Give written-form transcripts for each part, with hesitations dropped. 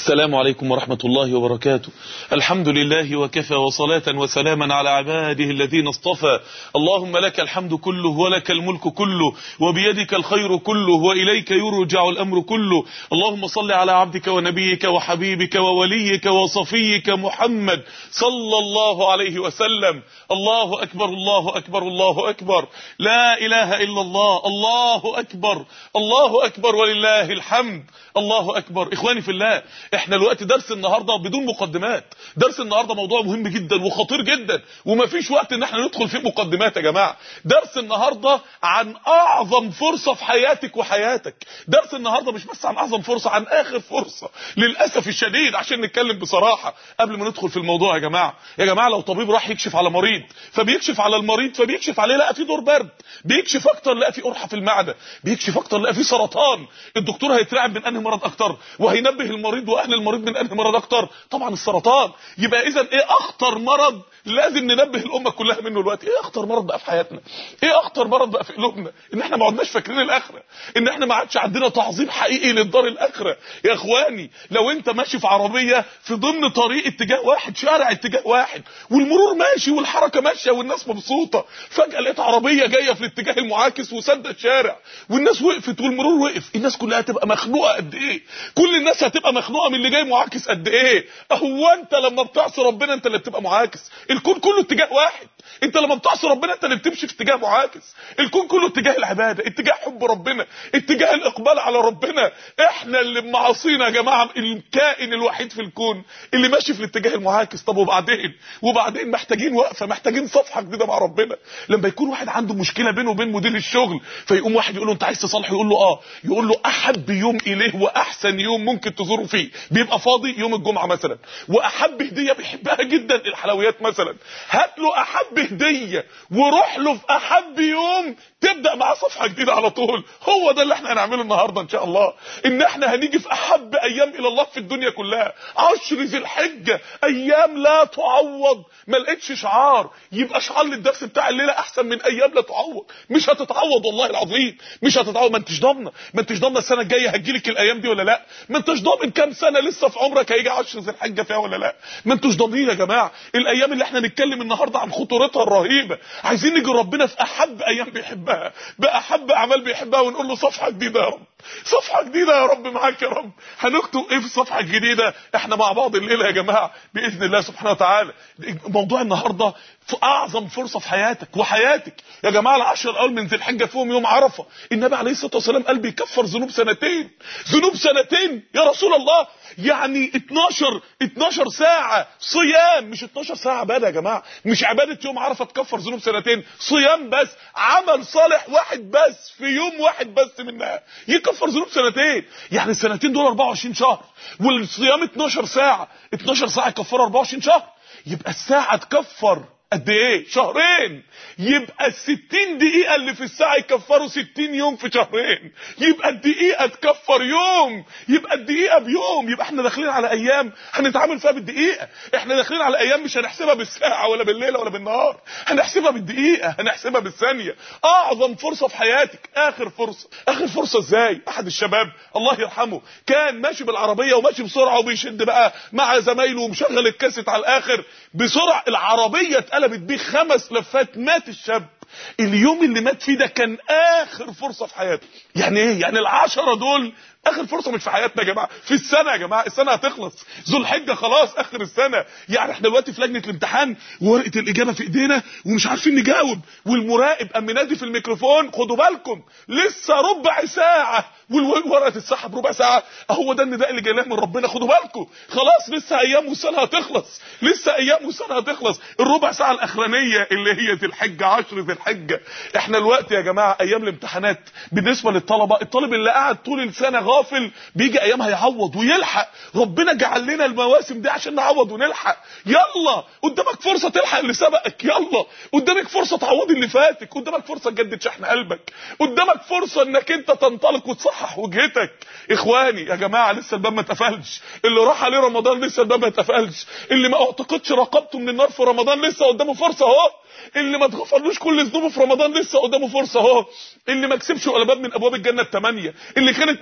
السلام عليكم ورحمة الله وبركاته. الحمد لله وكفى وصلاة وسلاما على عباده الذين اصطفى. اللهم لك الحمد كله ولك الملك كله وبيدك الخير كله وإليك يرجع الأمر كله. اللهم صل على عبدك ونبيك وحبيبك ووليك وصفيك محمد صلى الله عليه وسلم. الله أكبر الله أكبر الله أكبر، لا إله إلا الله، الله أكبر الله أكبر ولله الحمد. الله أكبر. إخواني في الله، احنا الوقت درس النهاردة بدون مقدمات. درس النهاردة موضوع مهم جدا وخطير جدا ومفيش وقت ان احنا ندخل فيه مقدمات يا جماعة. درس النهاردة عن اعظم فرصة في حياتك وحياتك. درس النهاردة مش بس عن اعظم فرصة، عن اخر فرصة للأسف الشديد، عشان نتكلم بصراحة قبل ما ندخل في الموضوع. يا جماعة لو طبيب راح يكشف على مريض فبيكشف على المريض فبيكشف عليه لقى فيه دور برد، بيكشف اكتر لقى فيه قرحة في المعدة، بيكشف اكتر لقى فيه سرطان، الدكتور هيترعب من انهي مرض اكتر وهينبه المريض واهل المريض من انهي مرض اكتر؟ طبعا السرطان. يبقى اذا ايه اخطر مرض لازم ننبه الامه كلها منه دلوقتي؟ ايه اخطر مرض بقى في حياتنا؟ ايه اخطر مرض بقى في قلوبنا؟ ان احنا ما عدناش فاكرين الاخره، ان احنا ما عادش عندنا تعظيم حقيقي للدار الاخره. يا اخواني، لو انت ماشي في عربيه في ضمن طريق اتجاه واحد، شارع اتجاه واحد، والمرور ماشي والحركه ماشيه والناس مبسوطه، فجاه لقيت عربيه جايه في الاتجاه المعاكس وسد الشارع والناس وقفت والمرور وقف، الناس كلها هتبقى مخنوقه قد ايه؟ كل الناس هتبقى مخنوقه من اللي جاي معاكس قد ايه؟ هو انت لما بتعصي ربنا انت اللي بتبقى معاكس، الكون كله اتجاه واحد. انت لما بتعصي ربنا انت اللي بتمشي في اتجاه معاكس، الكون كله اتجاه العباده، اتجاه حب ربنا، اتجاه الاقبال على ربنا. احنا اللي معاصينا يا جماعه، الكائن الوحيد في الكون اللي ماشي في الاتجاه المعاكس. طب وبعدين محتاجين وقفه، محتاجين صفحه جديده مع ربنا. لما يكون واحد عنده مشكله بينه وبين مدير الشغل، فيقوم واحد يقول له انت عايز تصالحه، يقول له اه، يقول له احب يوم اليه واحسن يوم ممكن تزوره فيه بيبقى فاضي يوم الجمعه مثلا، واحب هديه بيحبها جدا الحلويات مثلا، هات له احب هديه وروح له في احب يوم، تبدا معاه صفحه جديده على طول. هو ده اللي احنا هنعمله النهارده ان شاء الله، ان احنا هنيجي في احب ايام الى الله في الدنيا كلها. 10 ذي الحجه ايام لا تعوض. ما لقيتش شعار يبقى شعار للدرس بتاع الليله احسن من ايام لا تعوض. مش هتتعوض والله العظيم، مش هتتعوض. ما انتش ضامنه السنه الجايه هتجيلك الايام دي ولا لا، ما انتش ضامن كام سنه لسه في عمرك هيجي 10 ذي الحجه فيها ولا لا، ما انتوش ضامنين يا جماعه. الايام اللي احنا نتكلم النهارده عن خطورتها الرهيبه، عايزين نيجي ربنا في احب ايام بيحبها، باحب اعمال بيحبها، ونقول له صفحه جديده يا رب، صفحه جديده يا رب معاك يا رب. هنكتب ايه في الصفحه الجديده؟ احنا مع بعض الليله يا جماعه باذن الله سبحانه وتعالى. موضوع النهارده في اعظم فرصه في حياتك وحياتك يا جماعه. العشر الاول من ذي الحجه فيهم يوم عرفه، النبي عليه الصلاه والسلام قال بيكفر ذنوب سنتين. ذنوب سنتين يا رسول الله؟ يعني 12 ساعه صيام، مش 12 ساعه عباده يا جماعه، مش عباده يوم عرفه تكفر ذنوب سنتين، صيام بس، عمل صالح واحد بس في يوم واحد بس منها يكفر ذنوب سنتين. يعني السنتين دول 24 شهر، والصيام 12 ساعه، 12 ساعه يكفروا 24 شهر. يبقى الساعه تكفر قد ايه؟ شهرين. يبقى ال60 دقيقة اللي في الساعة يكفروا 60 يوم في شهرين. يبقى الدقيقة تكفر يوم، يبقى الدقيقة بيوم. يبقى احنا داخلين على ايام هنتعامل فيها بالدقيقة، احنا داخلين على ايام مش هنحسبها بالساعة ولا بالليلة ولا بالنهار، هنحسبها بالدقيقة، هنحسبها بالثانية. اعظم فرصة في حياتك، اخر فرصة. اخر فرصة ازاي؟ احد الشباب الله يرحمه كان ماشي بالعربية وماشي بسرعة وبيشد بقى مع زمايله ومشغل الكاسيت على الاخر بسرعة، العربية اتقلبت بيه 5 لفات، مات الشاب. اليوم اللي مات فيه ده كان اخر فرصة في حياته. يعني ايه؟ يعني ال10 دول اخر فرصه مش في حياتنا يا جماعه، في السنه يا جماعه. السنه هتخلص، ذو الحجه خلاص اخر السنه. يعني احنا دلوقتي في لجنه الامتحان وورقه الاجابه في ايدينا ومش عارفين نجاوب، والمراقب قام منادي في الميكروفون خدوا بالكم لسه ربع ساعه والورقه تتسحب ربع ساعه. اهو ده النداء اللي جاي من ربنا، خدوا بالكم خلاص لسه ايام والسنه هتخلص، لسه ايام والسنه هتخلص. الربع ساعه الاخرانيه اللي هي ذي الحجه، 10 ذي الحجه. احنا الوقت يا جماعه ايام الامتحانات بالنسبه للطلبه، الطالب اللي قاعد طول السنه غافل بيجي ايام هيعوض ويلحق. ربنا جعل لنا المواسم دي عشان نعوض ونلحق. يلا قدامك فرصه تلحق اللي سبقك، يلا قدامك فرصه تعوض اللي فاتك، قدامك فرصه تجدد شحن قلبك، قدامك فرصه انك انت تنطلق وتصحح وجهتك. اخواني يا جماعه لسه الباب ما اتقفلش، اللي راح عليه رمضان لسه الباب ما اتقفلش، اللي ما اعتقدش رقبته من النار في رمضان لسه قدامه فرصه اهو، اللي ما اتغفرلوش كل ذنوبه في رمضان لسه قدامه فرصه اهو، اللي ما كسبش ولا باب من ابواب الجنه ال8 اللي كانت مفتوحه في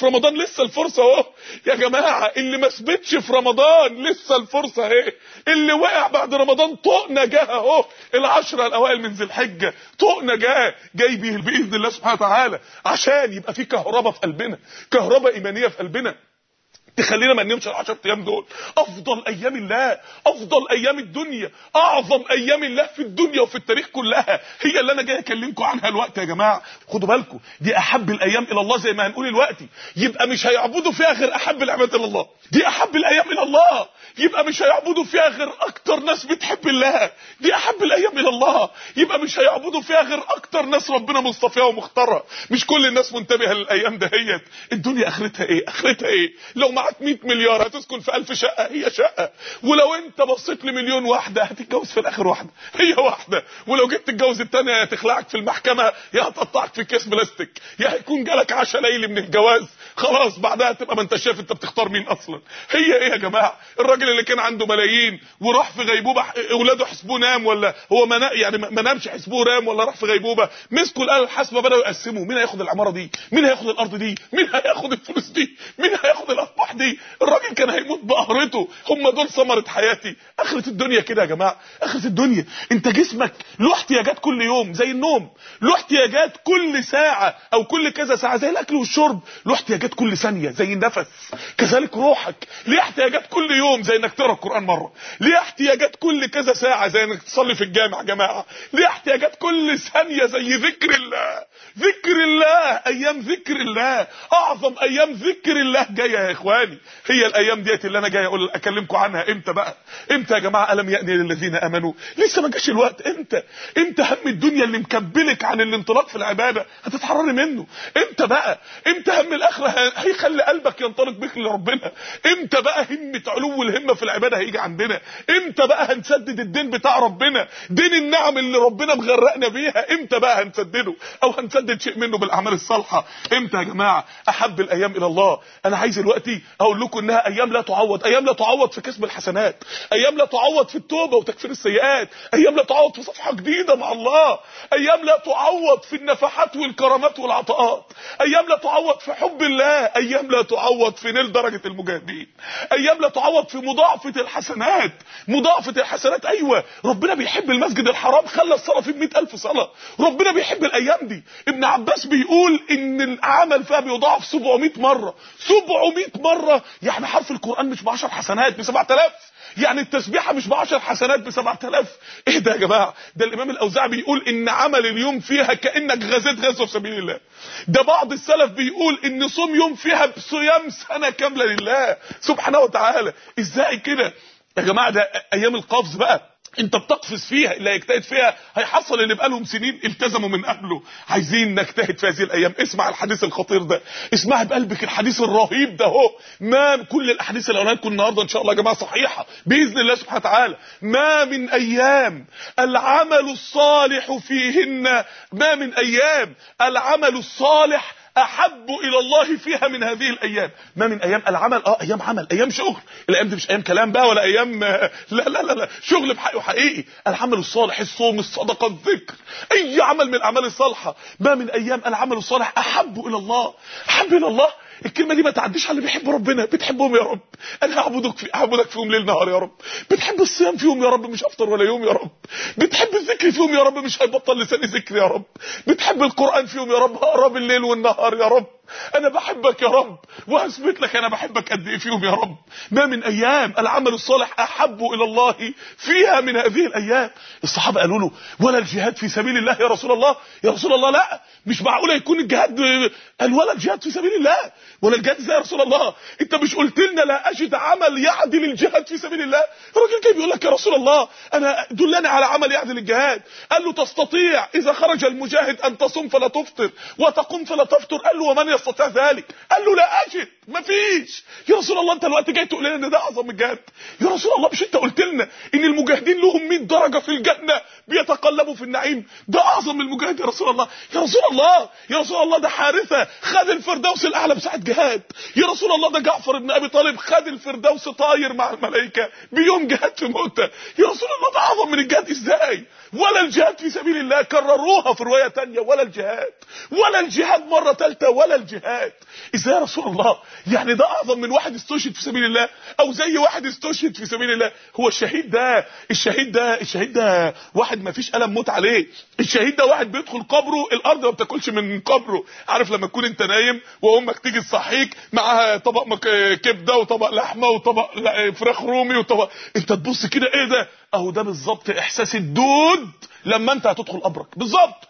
في رمضان لسه الفرصه اهو يا جماعه، اللي ما ثبتش في رمضان لسه الفرصه اهي، اللي وقع بعد رمضان طوق نجاه اهو، العشره الاوائل من ذي الحجه طوق نجاه جاي باذن الله سبحانه وتعالى، عشان يبقى في كهرباء في قلبنا، كهرباء ايمانيه في قلبنا تخلينا ما ننامش ال10 ايام دول. افضل ايام الله، افضل ايام الدنيا، اعظم ايام الله في الدنيا وفي التاريخ كلها هي اللي انا جاي اكلمكم عنها الوقت يا جماعه. خدوا بالكم دي احب الايام الى الله زي ما هنقول الوقت، يبقى مش هيعبدوا فيها غير احب العباد الى الله. دي احب الايام الى الله، يبقى مش هيعبدوا فيها غير اكتر ناس بتحب الله. دي احب الايام الى الله، يبقى مش هيعبدوا فيها غير اكتر ناس ربنا مصطفيها ومختارها. مش كل الناس منتبهه للايام دهيت. الدنيا اخرتها ايه؟ اخرتها ايه؟ لو معاك 100 مليار هتسكن في 1000 شقه، هي شقه. ولو انت بصيت لمليون واحده هتتجوز في الاخر واحده، هي واحده. ولو جيت تتجوز الثانيه يا تخلعك في المحكمه يا هتقطعك في كيس بلاستيك، يا هيكون جالك عشاء ليلي من الجواز، خلاص بعدها تبقى ما انت شايف انت بتختار مين اصلا. هي ايه يا جماعه؟ الراجل اللي كان عنده ملايين وراح في غيبوبه، اولاده حسبوه نام ولا هو يعني ما نامش حسبوه رام ولا راح في غيبوبه، مسكوا الاله الحاسبه بداوا يقسموا مين هياخد العماره دي، مين هياخد الارض دي، مين هياخد الفلوس دي، مين هياخد الارباح دي. الراجل كان هيموت بقهرته. هم دول ثمره حياتي. اخره الدنيا كده يا جماعه، اخره الدنيا انت جسمك له احتياجات كل يوم زي النوم، له احتياجات كل ساعه او كل كذا ساعه زي الاكل والشرب، له احتياجات كل ثانيه زي النفس. كذلك روحك ليه احتياجات كل يوم زي انك تقرا القران مره، ليه احتياجات كل كذا ساعه زي انك تصلي في الجامع يا جماعه، ليه احتياجات كل ثانيه زي ذكر الله. ذكر الله، ايام ذكر الله، اعظم ايام ذكر الله جايه يا اخواني. هي الايام ديت اللي انا جاي اكلمكم عنها. امتى بقى؟ امتى يا جماعه؟ الم يأني للذين امنوا، لسه ما جاش الوقت. امتى هم الدنيا اللي مكبلك عن الانطلاق في العباده هتتحرري منه؟ امتى بقى؟ امتى هم الاخره هيخلي قلبك ينطلق بك لربنا؟ امتى بقى همه علو الهمه في العباده هيجي عندنا؟ امتى بقى هنسدد الدين بتاع ربنا، دين النعم اللي ربنا مغرقنا بيها؟ امتى بقى هنسدده او هنسدد شيء منه بالاعمال الصالحه؟ امتى يا جماعه؟ احب الايام الى الله. انا عايز دلوقتي اقول لكم انها ايام لا تعوض، ايام لا تعوض في كسب الحسنات، ايام لا تعوض في التوبه وتكفير السيئات، ايام لا تعوض في صفحه جديده مع الله، ايام لا تعوض في النفحات والكرامات والعطاءات، ايام لا تعوض في حب الله، ايام لا تعوض في نيل درجه المجاهدين، ايام لا تعوض في مضاعفه الحسنات. مضاعفه الحسنات، ايوه ربنا بيحب المسجد الحرام، خلى الصلاه فيه 100,000 صلاه. ربنا بيحب الايام دي. ابن عباس بيقول ان العمل فيها بيضاعف 700 مره. 700 مره، يعني حرف القران مش ب10 حسنات، ب 7000. يعني التسبيحه مش ب10 حسنات، ب 7000. ايه ده يا جماعه؟ ده الامام الاوزاعي بيقول ان عمل اليوم فيها كانك غزيت غزوه في سبيل الله. ده بعض السلف بيقول ان صوم يوم فيها بصيام سنه كامله لله سبحانه وتعالى. ازاي كده يا جماعه؟ ده ايام القفز بقى، انت بتقفز فيها، اللي هيجتهد فيها هيحصل اللي بقالهم سنين التزموا من قبله. عايزين نجتهد في هذه الايام. اسمع الحديث الخطير ده، اسمع بقلبك الحديث الرهيب ده اهو. ما كل الاحاديث اللي قلناها لكم النهارده ان شاء الله يا جماعه صحيحه باذن الله سبحانه وتعالى. ما من ايام العمل الصالح فيهن، ما من ايام العمل الصالح احب الى الله فيها من هذه الايام. ما من ايام العمل، ايام عمل، ايام شغل. الايام دي مش ايام كلام بقى ولا ايام لا لا لا لا، شغل بحقه حقيقي. العمل الصالح، الصوم، الصدقه، الذكر، اي عمل من الاعمال الصالحه. ما من ايام العمل الصالح احب الى الله. احب الى الله، الكلمه دي ما تعديش على اللي بيحب ربنا. بتحبهم يا رب، انا هعبدك فيهم ليل نهار يا رب. بتحب الصيام فيهم يا رب، مش افطر ولا يوم يا رب. بتحب الذكر فيهم يا رب، مش هيبطل لساني ذكر يا رب. بتحب القران فيهم يا رب، هقرا بالليل والنهار يا رب. انا بحبك يا رب، وهثبت لك انا بحبك قد ايه فيهم يا رب. ما من ايام العمل الصالح احب الى الله فيها من هذه الايام. الصحابه قالوا له ولا الجهاد في سبيل الله يا رسول الله؟ يا رسول الله لا، مش معقوله يكون الجهاد. قال ولا الجهاد في سبيل الله؟ ولا الجهاد ازاي يا رسول الله؟ انت مش قلت لنا لا اجد عمل يعدل الجهاد في سبيل الله؟ الراجل جاي بيقول لك يا رسول الله انا دلني على عمل يعدل الجهاد. قال له تستطيع اذا خرج المجاهد ان تصوم فلا تفطر وتقوم فلا تفطر؟ قال له ومن يستطيع ذلك؟ قال له لا اجد، مفيش. يا رسول الله انت الوقت جاي تقول لنا ان ده اعظم الجهاد؟ يا رسول الله مش انت قلت لنا ان المجاهدين لهم 100 درجه في الجنه بيتقلبوا في النعيم؟ ده اعظم من المجاهد يا رسول الله. يا رسول الله، يا رسول الله ده حارثه خد الفردوس الاعلى بساعه جهاد. يا رسول الله ده جعفر بن ابي طالب خد الفردوس طاير مع الملائكه بيوم جهاد في موته. يا رسول الله ده اعظم من الجهاد ازاي؟ ولا الجهاد في سبيل الله، كرروها في روايه ثانيه، ولا الجهاد، ولا الجهاد مره ثالثه، ولا الجهاد. ازاي يا رسول الله؟ يعني ده اعظم من واحد استشهد في سبيل الله، او زي واحد استشهد في سبيل الله. هو الشهيد ده واحد ما فيش ألم موت عليه. الشهيد ده واحد بيدخل قبره الارض ما بتاكلش من قبره. عارف لما تكون انت نايم وامك تيجي تصحيك معاها طبق كبده وطبق لحمه وطبق فراخ رومي وطبق، انت تبص كده ايه ده؟ اهو ده بالظبط احساس الدود لما انت هتدخل قبرك بالظبط.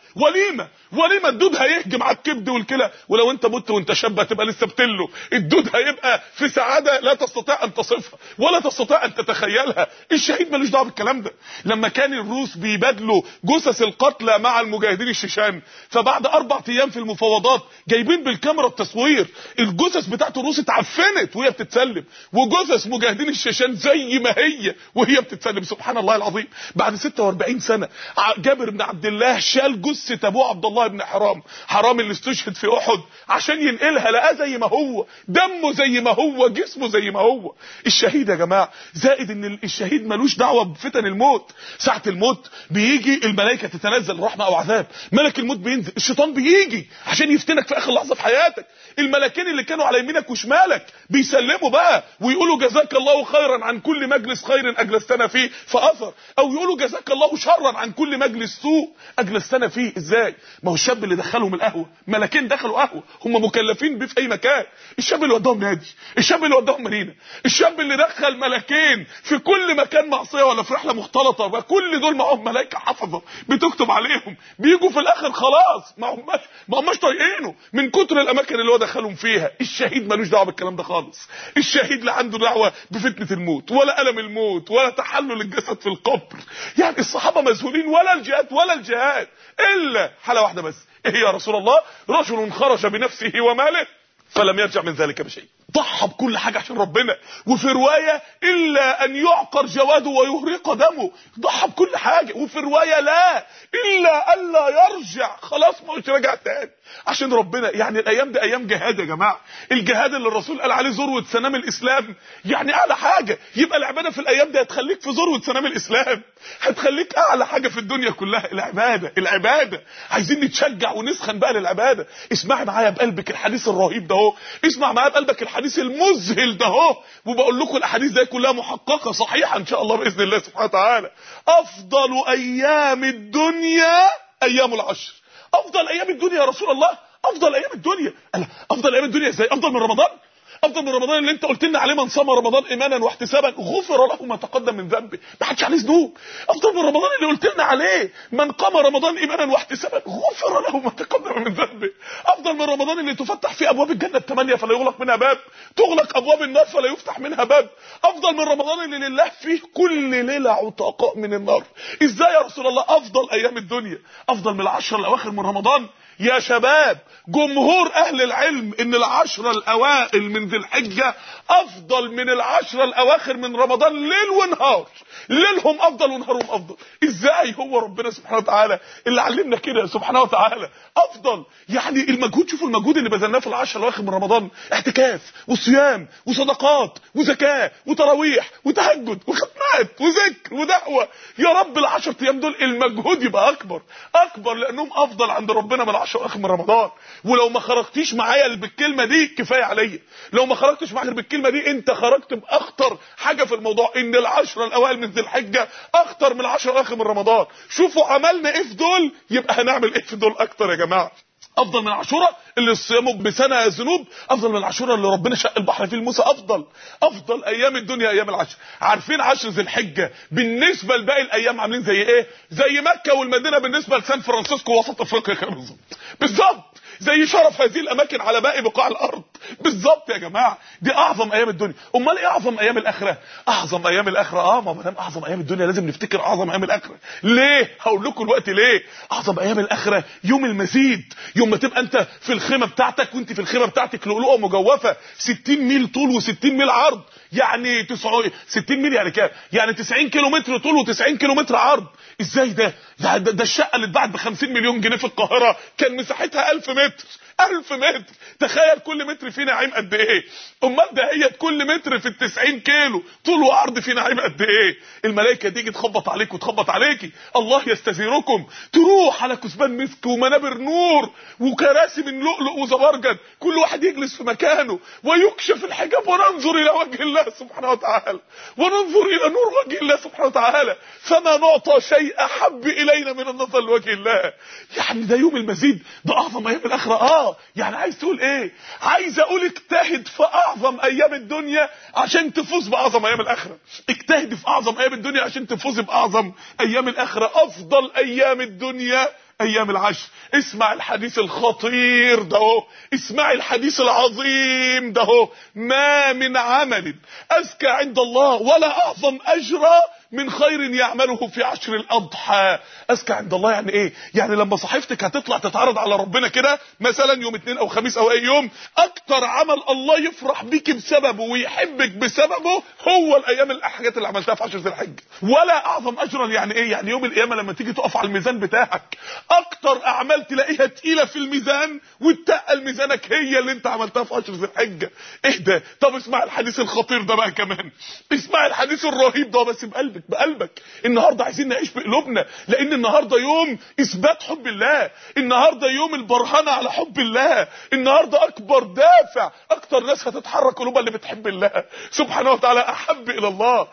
وليمه الدود هيهجم على الكبد والكلى، ولو انت مت وانت شاب هتبقى لسه بتله. الدود هيبقى في سعاده لا تستطيع ان تصفها ولا تستطيع ان تتخيلها. الشهيد ملوش دعوه بالكلام ده. لما كان الروس بيبادلوا جثث القتلى مع المجاهدين الشيشان، فبعد 4 ايام في المفاوضات جايبين بالكاميرا التصوير الجثث بتاعت الروس اتعفنت وهي بتتسلم، وجثث مجاهدين الشيشان زي ما هي وهي بتتسلم. سبحان الله العظيم. بعد 46 سنه جابر بن عبد الله شال جثه ابوه عبد الله بن حرام اللي استشهد في احد عشان ينقلها، لقاه زي ما هو، دمه زي ما هو، جسمه زي ما هو. الشهيد يا جماعه، زائد ان الشهيد ملوش دعوه بفتن الموت. ساعه الموت بيجي الملائكه تتنزل رحمه او عذاب، ملك الموت بينزل، الشيطان بيجي عشان يفتنك في اخر لحظه في حياتك. الملكين اللي كانوا على يمينك وشمالك بيسلموا بقى ويقولوا جزاك الله خيرا عن كل مجلس خير اجلستنا فيه فاثر، او يقولوا جزاك الله شرا عن كل مجلس سوء اجلستنا فيه. ازاي؟ ما هو الشاب اللي دخلهم القهوه، ملكين دخلوا قهوه هم مكلفين بيه في اي مكان. الشاب اللي وداهم نادي، الشاب اللي وداهم مارينا، الشاب اللي دخل ملكين في كل مكان معصيه ولا في رحله مختلطه، وكل دول معاهم ملائكه حفظه بتكتب عليهم، بيجوا في الاخر خلاص ما هماش طايقينه من كتر الاماكن اللي هو دخلهم فيها. الشهيد ملوش دعوه بالكلام ده خالص. الشهيد لا عنده دعوه بفتنه الموت ولا الم الموت ولا تحلل الجسد في القبر. يعني الصحابه مذهولين، ولا الجهاد الا حاله واحده بس. ايه يا رسول الله؟ رجل خرج بنفسه وماله فلم يرجع من ذلك بشيء. ضحى بكل حاجه عشان ربنا. وفي روايه الا ان يعقر جواده ويهرق دمه. ضحى بكل حاجه. وفي روايه لا الا الا يرجع، خلاص ما راجع تاني عشان ربنا. يعني الايام دي ايام جهاد يا جماعه. الجهاد اللي الرسول قال عليه ذروه سنام الاسلام، يعني اعلى حاجه. يبقى العباده في الايام دي هتخليك في ذروه سنام الاسلام، هتخليك اعلى حاجه في الدنيا كلها. العباده عايزين نتشجع ونسخن بقى للعباده. اسمعي معايا بقلبك الحديث الرهيب ده اهو، اسمع معايا بقلبك الحديث المذهل ده اهو. وبقول لكم الاحاديث دي كلها محققه صحيحه ان شاء الله باذن الله سبحانه وتعالى. افضل ايام الدنيا ايام العشر. افضل ايام الدنيا يا رسول الله؟ افضل ايام الدنيا؟ افضل ايام الدنيا ازاي؟ افضل من رمضان؟ افضل من رمضان اللي انت قلت لنا عليه من صام رمضان ايمانا واحتسابا غفر له ما تقدم من ذنبه، ما حدش عليه ذنوب. افضل من رمضان اللي قلت لنا عليه من قام رمضان ايمانا واحتسابا غفر له ما تقدم من ذنبه. افضل من رمضان اللي تفتح فيه ابواب الجنه 8 فلا يغلق منها باب، تغلق ابواب النار فلا يفتح منها باب. افضل من رمضان اللي لله فيه كل ليله عتقاء من النار. ازاي يا رسول الله؟ افضل ايام الدنيا افضل من العشر الاواخر من رمضان؟ يا شباب، جمهور اهل العلم ان العشرة الاوائل من ذي الحجة افضل من العشرة الاواخر من رمضان ليل ونهار. ليلهم افضل ونهارهم افضل. ازاي؟ هو ربنا سبحانه وتعالى اللي علمنا كده سبحانه وتعالى. افضل يعني المجهود، شوفوا المجهود اللي بذلناه في العشرة الاواخر من رمضان، اعتكاف وصيام وصدقات وزكاة وتراويح وتهجد وختمات وذكر ودعوة. يا رب العشر ايام دول المجهود يبقى اكبر لانهم افضل عند ربنا من العشر الاواخر من رمضان. ولو ما خرجتيش معايا بالكلمه دي كفايه عليا. لو ما خرجتش معايا بالكلمه دي انت خرجت باخطر حاجه في الموضوع، ان العشره الاوائل من ذي الحجه اخطر من العشر الاواخر من رمضان. شوفوا عملنا ايه في دول، يبقى هنعمل ايه في دول اكتر يا جماعه. افضل من عاشوراء اللي صيامه بسنه ذنوب، افضل من عاشوراء اللي ربنا شق البحر فيه لموسى. افضل ايام الدنيا ايام العشر. عارفين عشر ذي الحجه بالنسبه لباقي الايام عاملين زي ايه؟ زي مكه والمدينه بالنسبه لسان فرانسيسكو وسط افريقيا كده بالظبط. زي شرف هذه الاماكن على باقي بقاع الارض بالظبط يا جماعه. دي اعظم ايام الدنيا. امال ايه اعظم ايام الاخره؟ اعظم ايام الاخره ما دام اعظم ايام الدنيا لازم نفتكر اعظم ايام الاخره. ليه؟ هقول لكم الوقت ليه. اعظم ايام الاخره يوم المزيد، يوم ما تبقى انت في الخيمه بتاعتك، وانت في الخيمه بتاعتك لؤلؤه مجوفه 60 ميل طول و60 ميل عرض، يعني 60 ميل يعني كام؟ يعني 90 كيلو متر طول و90 كيلو متر عرض. ازاي ده الشقه اللي اتباعت ب 50 مليون جنيه في القاهره كان مساحتها 1000 متر. 1000 متر. تخيل كل متر فيه نعيم قد ايه. امال ده هي كل متر في 90 كيلو طول وعرض فيه نعيم قد ايه. الملائكه تيجي تخبط عليك وتخبط عليكي، الله يستزيركم، تروح على كثبان مسك ومنابر نور وكراسي من لؤلؤ وزبرجد، كل واحد يجلس في مكانه ويكشف الحجاب وننظر الى وجه الله سبحانه وتعالى، وننظر الى نور وجه الله سبحانه وتعالى، فما نعطى شيء احب الينا من النظر لوجه الله. يعني ده يوم المزيد، ده اعظم ايام الاخره. يعني عايز تقول ايه؟ عايز اقول اجتهد في اعظم ايام الدنيا عشان تفوز باعظم ايام الاخره. اجتهد في اعظم ايام الدنيا عشان تفوز باعظم ايام الاخره. افضل ايام الدنيا ايام العشر. اسمع الحديث الخطير ده اهو، اسمع الحديث العظيم ده اهو: ما من عمل ازكى عند الله ولا اعظم اجرا من خير يعمله في عشر الاضحى. اذكى عند الله يعني ايه؟ يعني لما صحيفتك هتطلع تتعرض على ربنا كده مثلا يوم اثنين او خميس او اي يوم، اكتر عمل الله يفرح بيك بسببه ويحبك بسببه هو الحاجات اللي عملتها في 10 ذي الحجه. ولا اعظم اجرا يعني ايه؟ يعني يوم القيامه لما تيجي تقف على الميزان بتاعك، اكتر اعمال تلاقيها تقيله في الميزان وتقل ميزانك هي اللي انت عملتها في 10 ذي الحجه. اهدى. طب اسمع الحديث الخطير ده بقى كمان، اسمع الحديث الرهيب ده بس بقلبك. النهارده عايزين نعيش بقلوبنا، لان النهارده يوم اثبات حب الله، النهارده يوم البرهنه على حب الله، النهارده اكبر دافع، اكتر ناس هتتحرك قلوبها اللي بتحب الله سبحانه وتعالى. احب الى الله،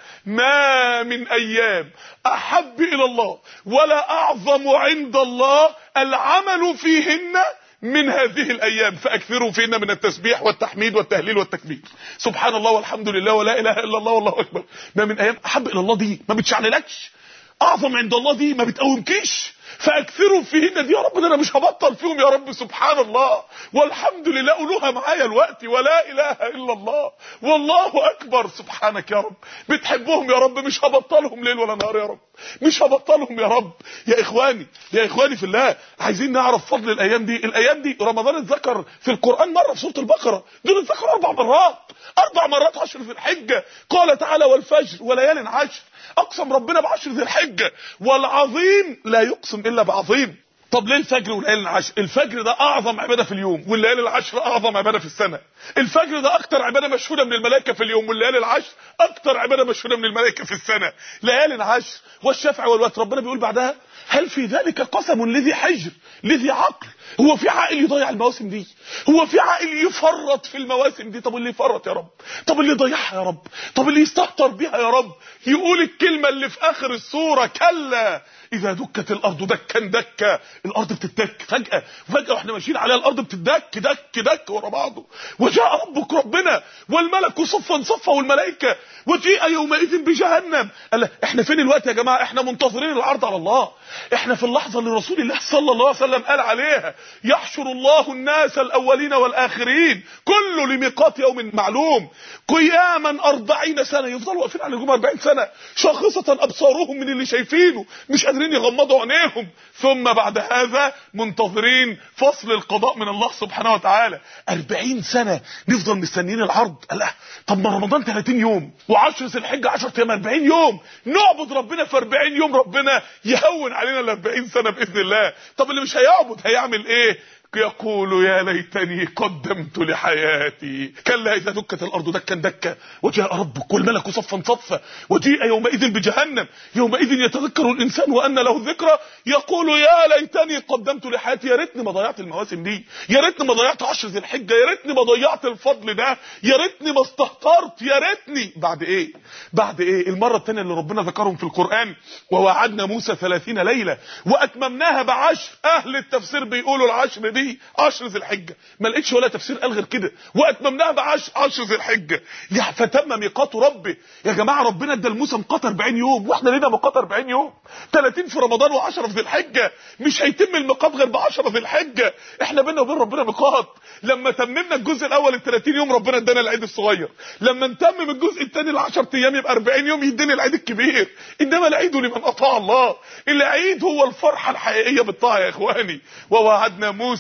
ما من ايام احب الى الله ولا اعظم عند الله العمل فيهن من هذه الايام، فاكثروا فينا من التسبيح والتحميد والتهليل والتكبير، سبحان الله والحمد لله ولا اله الا الله والله اكبر. ما من ايام احب الى الله دي ما بتشعللكش، اعظم عند الله دي ما بتقومكيش، فاكثروا فيهن دي يا رب، ده انا مش هبطل فيهم يا رب، سبحان الله والحمد لله، قولوها معايا الوقت، ولا اله الا الله والله اكبر، سبحانك يا رب. بتحبهم يا رب، مش هبطلهم ليل ولا نهار يا رب، مش هبطلهم يا رب. يا اخواني في الله، عايزين نعرف فضل الايام دي. الايام دي رمضان اتذكر في القران مره في سوره البقره، دول اتذكروا 4 مرات، 4 مرات 10 ذي الحجه. قال تعالى: والفجر وليال عشر، اقسم ربنا ب10 ذي الحجه، والعظيم لا يقسم الا بعظيم. طب ليه الفجر والليالي العشر؟ الفجر ده اعظم عباده في اليوم، والليالي العشر اعظم عباده في السنه. الفجر ده اكتر عباده مشهوده من الملائكه في اليوم، والليالي العشر اكتر عباده مشهوده من الملائكه في السنه. ليالي العشر والشفع والوتر، ربنا بيقول بعدها: هل في ذلك قسم لذي حجر لذي عقل. هو في عاقل يضيع المواسم دي؟ هو في عاقل يفرط في المواسم دي؟ طب اللي يفرط يا رب، طب اللي يضيعها يا رب، طب اللي يستهتر بيها يا رب، يقول الكلمه اللي في اخر السوره: كلا اذا دكت الارض دكا دكا. الارض بتدك فجاه واحنا ماشيين عليها، الارض بتدك دك دك ورا بعضه. وجاء ربك ربنا والملك صفا صفا، والملائكه وجيء يومئذ بجهنم. قال احنا فين الوقت يا جماعه؟ احنا منتظرين العرض على الله، احنا في اللحظه اللي رسول الله صلى الله عليه وسلم قال عليها: يحشر الله الناس الاولين والاخرين كل لميقات يوم معلوم، قياما 40 سنه، يفضلوا واقفين على الجمعه 40 سنه، شاخصه ابصارهم من اللي شايفينه، مش قادرين يغمضوا عينيهم، ثم بعد هذا منتظرين فصل القضاء من الله سبحانه وتعالى. 40 سنه نفضل مستنيين العرض. الله، طب ما رمضان 30 يوم و10 ذي الحجه 10 ايام، 40 يوم نعبد ربنا في 40 يوم، ربنا يهون علينا ال 40 سنه باذن الله. طب اللي مش هيعبد هيعمل ايه؟ يقول: يا ليتني قدمت لحياتي. كلا اذا دكت الارض دكا دكا، وجاء ربك والملك صفا صفا، وجيء يومئذ بجهنم، يومئذ يتذكر الانسان وان له الذكرى، يقول: يا ليتني قدمت لحياتي. يا ريتني ما ضيعت المواسم دي، يا ريتني ما ضيعت 10 ذي الحجه، يا ريتني ما ضيعت الفضل ده، يا ريتني ما استهترت، يا ريتني. بعد ايه؟ بعد ايه؟ المره الثانيه اللي ربنا ذكرهم في القران: ووعدنا موسى 30 ليله واتممناها بعشر. اهل التفسير بيقولوا العشر دي 10 ذي الحجه، ما لقيتش ولا تفسير قال غير كده، واتممناها ب10 ذي الحجه. فتم ميقات ربه. يا جماعه ربنا ادى لموسى ميقات 40 يوم، واحنا لينا ميقات 40 يوم، 30 في رمضان و10 في ذي الحجه. مش هيتم الميقات غير ب10 ذي الحجه. احنا بينا وبين ربنا ميقات. لما تممنا الجزء الاول ال 30 يوم ربنا ادانا العيد الصغير، لما نتمم الجزء الثاني ال 10 ايام يبقى 40 يوم يدينا العيد الكبير. انما العيد لمن اطاع الله، العيد هو الفرحه الحقيقيه بالطاعه يا اخواني. ووعدنا موسى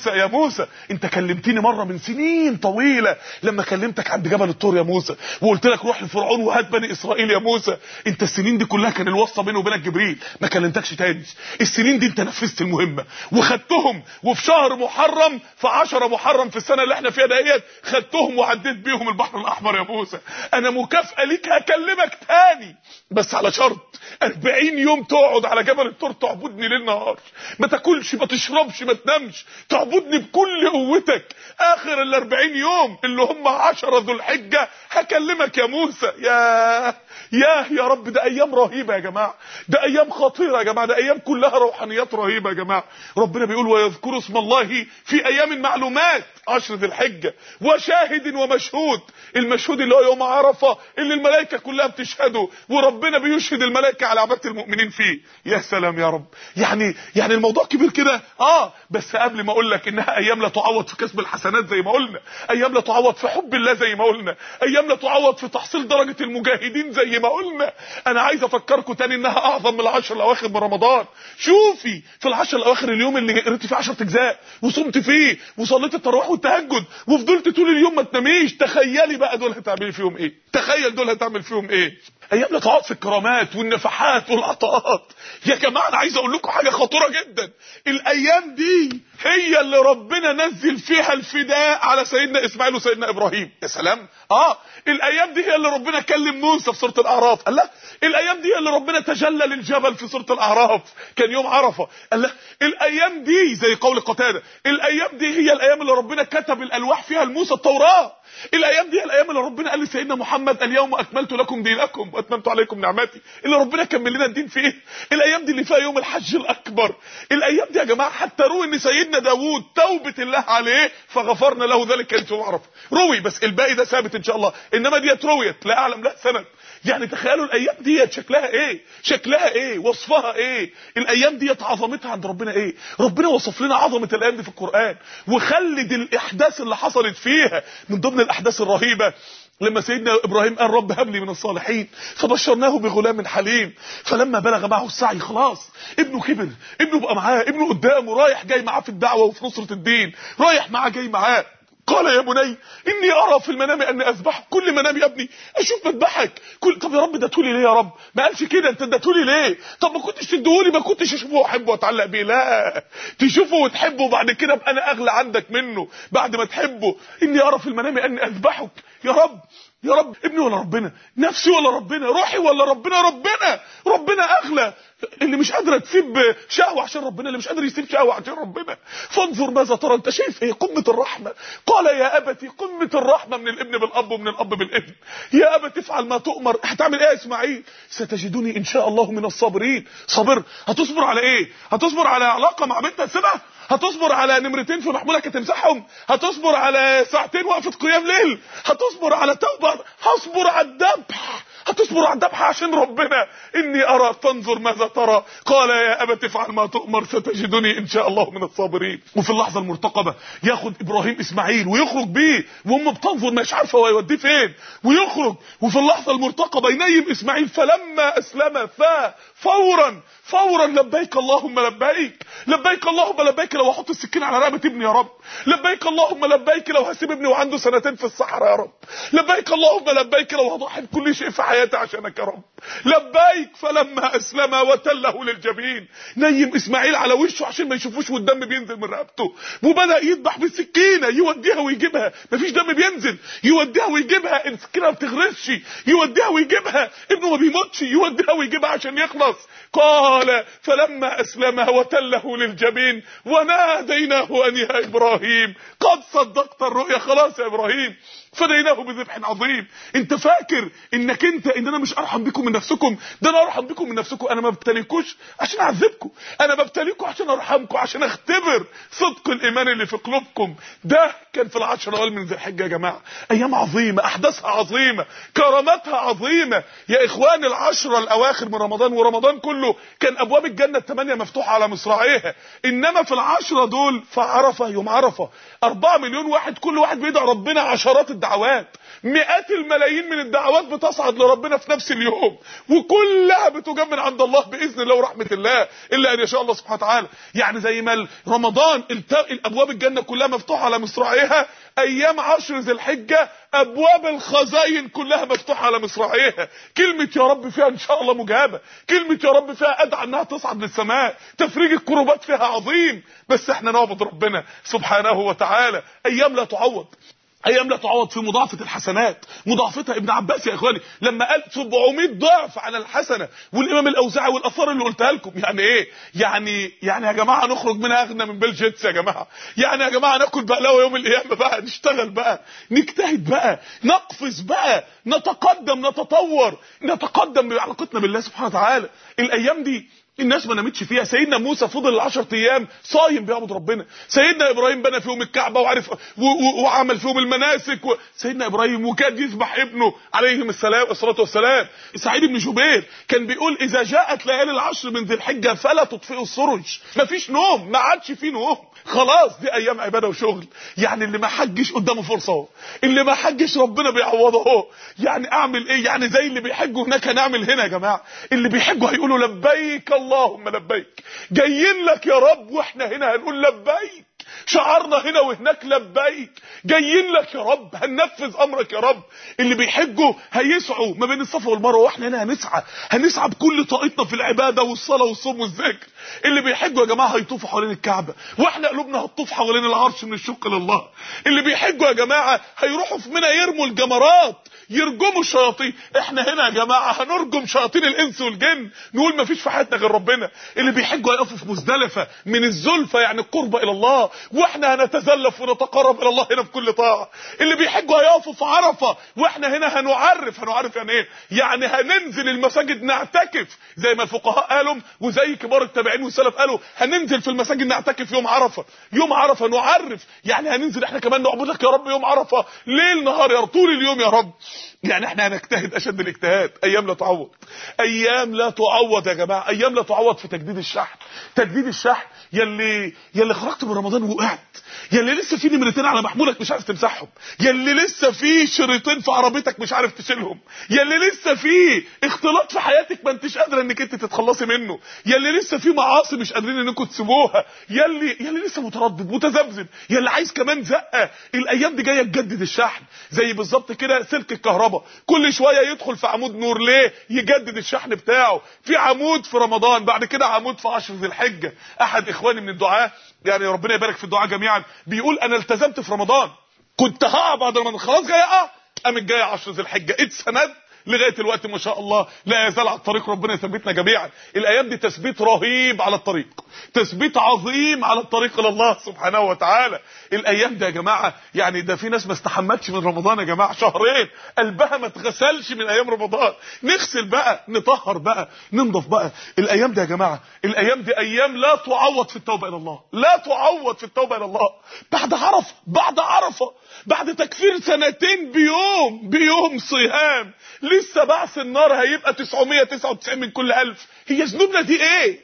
موسى يا موسى انت كلمتني مره من سنين طويله لما كلمتك عند جبل الطور يا موسى وقلت لك روح لفرعون وهات بني اسرائيل يا موسى. انت السنين دي كلها كان الوصفه بيني وبينك جبريل، ما كلمتكش تاني. السنين دي انت نفذت المهمه وخدتهم، وفي شهر محرم في 10 محرم في السنه اللي احنا فيها ديت خدتهم وعديت بيهم البحر الاحمر يا موسى. انا مكافاه ليك هكلمك تاني بس على شرط 40 يوم تقعد على جبل الطور تعبدني ليل نهار، ما تاكلش ما تشربش ما تنامش، تعبدني بكل قوتك. اخر ال40 يوم اللي هم 10 ذو الحجه هكلمك يا موسى. يا رب، ده ايام رهيبه يا جماعه، ده ايام خطيره يا جماعه، ده ايام كلها روحانيات رهيبه يا جماعه. ربنا بيقول ويذكروا اسم الله في ايام معلومات 10 ذي الحجه وشاهد ومشهود. المشهود اللي هو يوم عرفه اللي الملائكه كلها بتشهده وربنا بيشهد الملائكه على عباده المؤمنين فيه. يا سلام يا رب، يعني الموضوع كبير كده. بس قبل ما اقول لك انها ايام لا تعوض في كسب الحسنات زي ما قلنا، ايام لا تعوض في حب الله زي ما قلنا، ايام لا تعوض في تحصيل درجه المجاهدين زي ما قلنا، انا عايز افكركم تاني انها اعظم من العشر الاواخر من رمضان. شوفي في العشر الاواخر اليوم اللي قريتي فيه 10 اجزاء وصمت فيه وصليت التراويح والتهجد وفضلت طول اليوم ما تناميش، تخيلي بقى دول هتعملي فيهم ايه، تخيل دول هتعمل فيهم ايه. ايام لا تعوض في الكرامات والنفحات والعطاءات. يا جماعه انا عايز اقول لكم حاجه خطيره جدا، الايام دي هي اللي ربنا نزل فيها الفداء على سيدنا اسماعيل وسيدنا ابراهيم. يا سلام، الايام دي هي اللي ربنا كلم موسى في سوره الاعراف. الله، الايام دي هي اللي ربنا تجلى للجبل في سوره الاعراف، كان يوم عرفه. الله، الايام دي زي قول قتاده، الايام دي هي الايام اللي ربنا كتب الالواح فيها لموسى التوراه. الايام دي الايام اللي ربنا قال لسيدنا محمد اليوم اكملت لكم دينكم واتممت عليكم نعمتي، اللي ربنا كمل لنا الدين فيه. الايام دي اللي فيها يوم الحج الاكبر. الايام دي يا جماعه حتى روي ان سيدنا داوود توبه الله عليه فغفرنا له ذلك كانت يوم عرفه، روي، بس الباقي ده ثابت ان شاء الله، انما ديت رويت لا اعلم لها سند. يعني تخيلوا الايام ديت شكلها ايه، شكلها ايه، وصفها ايه، الايام ديت عظمتها عند ربنا ايه. ربنا وصف لنا عظمه الايام دي في القران وخلد الاحداث اللي حصلت فيها. من ضمن الاحداث الرهيبه لما سيدنا ابراهيم قال رب هب لي من الصالحين فبشرناه بغلام حليم فلما بلغ معه السعي خلاص ابنه كبر، ابنه بقى معاه، ابنه قدامه رايح جاي معاه في الدعوه وفي نصره الدين، رايح معاه جاي معاه. قال يا بني اني ارى في المنام اني اذبحك. كل منام يا ابني اشوف مذبحك. طب يا رب اديتهولي ليه يا رب؟ ما قالش كده، انت اديتهولي ليه؟ طب ما كنتش تديهولي، ما كنتش اشوفه واحبه واتعلق بيه. لا، تشوفه وتحبه وبعد كده ابقى انا اغلى عندك منه بعد ما تحبه. اني ارى في المنام اني اذبحك. يا رب يا رب، ابني ولا ربنا، نفسي ولا ربنا، روحي ولا ربنا؟ ربنا اغلى. اللي مش قادر تسيب شهوه عشان ربنا، اللي مش قادر يسيب شهوه عشان ربنا. فانظر ماذا ترى، انت شايف ايه؟ قمه الرحمه. قال يا ابتي، قمه الرحمه من الابن بالاب ومن الاب بالابن. يا ابت افعل ما تؤمر. هتعمل ايه يا اسماعيل؟ ستجدني ان شاء الله من الصابرين. صابر، هتصبر على ايه؟ هتصبر على علاقه مع بنت تسيبها؟ هتصبر على نمرتين في محمولك هتمسحهم؟ هتصبر على ساعتين وقفه قيام ليل؟ هتصبر على توبه؟ هصبر على الذبح، هتصبر على الذبح عشان ربنا. اني ارى، فانظر ماذا ترى. قال يا ابت افعل ما تؤمر ستجدني ان شاء الله من الصابرين. وفي اللحظه المرتقبه ياخد ابراهيم اسماعيل ويخرج بيه وام بتنظر مش عارفه هو يوديه فين، ويخرج وفي اللحظه المرتقبه ينيم اسماعيل. فلما اسلم فورا لبيك اللهم لبيك، لبيك اللهم لبيك لو احط السكين على رقبه ابني يا رب، لبيك اللهم لبيك لو هسيب ابني وعنده 2 سنين في الصحراء يا رب، لبيك اللهم لبيك لو هضحي بكل شيء في حياتي عشانك يا رب، لبيك. فلما اسلم وتله للجبين، نيم اسماعيل على وشه عشان ما يشوفوش والدم بينزل من رقبته، وبدا يذبح بالسكينه، يوديها ويجيبها، مفيش دم بينزل، يوديها ويجيبها، السكينه ما بتغرسش، يوديها ويجيبها، ابنه ما بيموتش، يوديها ويجيبها عشان يخلص. قال فلما اسلم وتله للجبين وناديناه ان يا ابراهيم قد صدقت الرؤيا. خلاص يا ابراهيم، فديناه بذبح عظيم. انت فاكر ان انا مش ارحم بكم من نفسكم؟ ده انا ارحم بكم من نفسكم. انا ما ببتليكوش عشان اعذبكم، انا ببتليكم عشان ارحمكم، عشان اختبر صدق الايمان اللي في قلوبكم. ده كان في العشر الاوائل من ذي الحجه يا جماعه. ايام عظيمه، احداثها عظيمه، كراماتها عظيمه يا اخوان. العشر الاواخر من رمضان، ورمضان كله كان ابواب الجنه 8 مفتوحه على مصراعيها، انما في العشره دول في عرفه، يوم عرفه 4 مليون واحد، كل واحد بيدعي ربنا عشرات الدعوات، مئات الملايين من الدعوات بتصعد لربنا ربنا في نفس اليوم، وكلها بتجاب من عند الله باذن الله ورحمه الله الا ان يشاء الله سبحانه وتعالى. يعني زي ما رمضان الابواب الجنه كلها مفتوحه على مصراعيها، ايام 10 ذي الحجه ابواب الخزائن كلها مفتوحه على مصراعيها. كلمه يا رب فيها ان شاء الله مجابه، كلمه يا رب فيها ادعى انها تصعد للسماء، تفريج الكروبات فيها عظيم. بس احنا نعبد ربنا سبحانه وتعالى. ايام لا تعوض، ايام لا تعوض في مضاعفه الحسنات. مضاعفتها ابن عباس يا اخواني لما قال 700 ضعف على الحسنه، والامام الاوزاعي والاثار اللي قلتها لكم. يعني ايه؟ يعني يا جماعه نخرج منها اغنى من بيل جيتس يا جماعه. يعني يا جماعه ناكل بقلاوه يوم القيامه بقى، نشتغل بقى، نجتهد بقى، نقفز بقى، نتقدم، نتقدم بعلاقتنا بالله سبحانه وتعالى. الايام دي الناس ما نامتش فيها. سيدنا موسى فضل 10 ايام صايم بيعبد ربنا. سيدنا ابراهيم بنى فيهم الكعبه وعرف وعمل فيهم المناسك. سيدنا ابراهيم وكاد يذبح ابنه عليهم الصلاه والسلام. سعيد بن جبير كان بيقول اذا جاءت ليالي العشر من ذي الحجه فلا تطفئوا السرج. مفيش نوم، ما عادش فيه نوم خلاص، دي ايام عباده وشغل. يعني اللي ما حجش قدامه فرصه اهو، اللي ما حجش ربنا بيعوضه اهو. يعني اعمل ايه؟ يعني زي اللي بيحجوا هناك هنعمل هنا يا جماعه. اللي بيحجوا هيقولوا لبيك اللهم لبيك، جايين لك يا رب، واحنا هنا هنقول لبيك. شعارنا هنا وهناك لبيك، جايين لك يا رب، هننفذ امرك يا رب. اللي بيحجوا هيسعوا ما بين الصفا والمروه، واحنا هنا هنسعى بكل طاقتنا في العباده والصلاه والصوم والذكر. اللي بيحجوا يا جماعه هيطوفوا حوالين الكعبه، واحنا قلوبنا هتطوف حوالين العرش من الشوق لله. اللي بيحجوا يا جماعه هيروحوا في منى يرموا الجمرات، يرجموا الشياطين. احنا هنا يا جماعه هنرجم شياطين الانس والجن، نقول ما فيش في حياتنا غير ربنا. اللي بيحجوا هيقفوا في مزدلفه من الزلفه يعني القرب الى الله، واحنا هنتزلف ونتقرب الى الله هنا بكل طاعه. اللي بيحجوا هيقفوا في عرفه، واحنا هنا هنعرف يعني ايه؟ يعني هننزل المساجد نعتكف زي ما الفقهاء قالوا وزي كبار التابعين والسلف قالوا، هننزل في المساجد نعتكف يوم عرفه. يوم عرفه نعرف، يعني هننزل احنا كمان نعبدك يا رب يوم عرفه ليل نهار يا رب، طول اليوم يا رب. يعني احنا هنجتهد اشد الاجتهاد. ايام لا تعوض، ايام لا تعوض يا جماعه، ايام لا تعوض في تجديد الشحن. تجديد الشحن يلي خرجت من رمضان وقعت، يلي لسه في نمرتين على محمولك مش عارف تمسحهم، يلي لسه في شريطين في عربيتك مش عارف تشيلهم، يلي لسه في اختلاط في حياتك ما انتش قادره انك انت تتخلصي منه، يلي لسه في معاصي مش قادرين انكم تسيبوها، يلي لسه متردد متذبذب، يلي عايز كمان زقه. الايام دي جايه تجدد الشحن زي بالظبط كده سلك الكهرباء، كل شويه يدخل في عمود نور ليه؟ يجدد الشحن بتاعه. في عمود في رمضان، بعد كده عمود في 10 ذي الحجه. احد اخواني من الدعاه يعني ربنا يبارك في الدعاء جميعا بيقول انا التزمت في رمضان، كنت هقع بعد رمضان خلاص جاي اقع، قامت جايه 10 ذي الحجه اتسند لغايه الوقت ما شاء الله لا يزال على الطريق. ربنا يثبتنا جميعا. الايام دي تثبيت رهيب على الطريق، تثبيت عظيم على الطريق الى الله سبحانه وتعالى. الايام دي يا جماعه يعني ده في ناس ما استحمتش من رمضان يا جماعه شهرين، قلبها ما اتغسلش من ايام رمضان. نغسل بقى، نطهر بقى، ننضف بقى. الايام دي يا جماعه، الايام دي ايام لا تعوض في التوبه الى الله، لا تعوض في التوبه الى الله. بعد عرفه، بعد تكفير سنتين بيوم صيام، لسه بعث النار هيبقى 999 من كل 1000. هي ذنوبنا دي ايه؟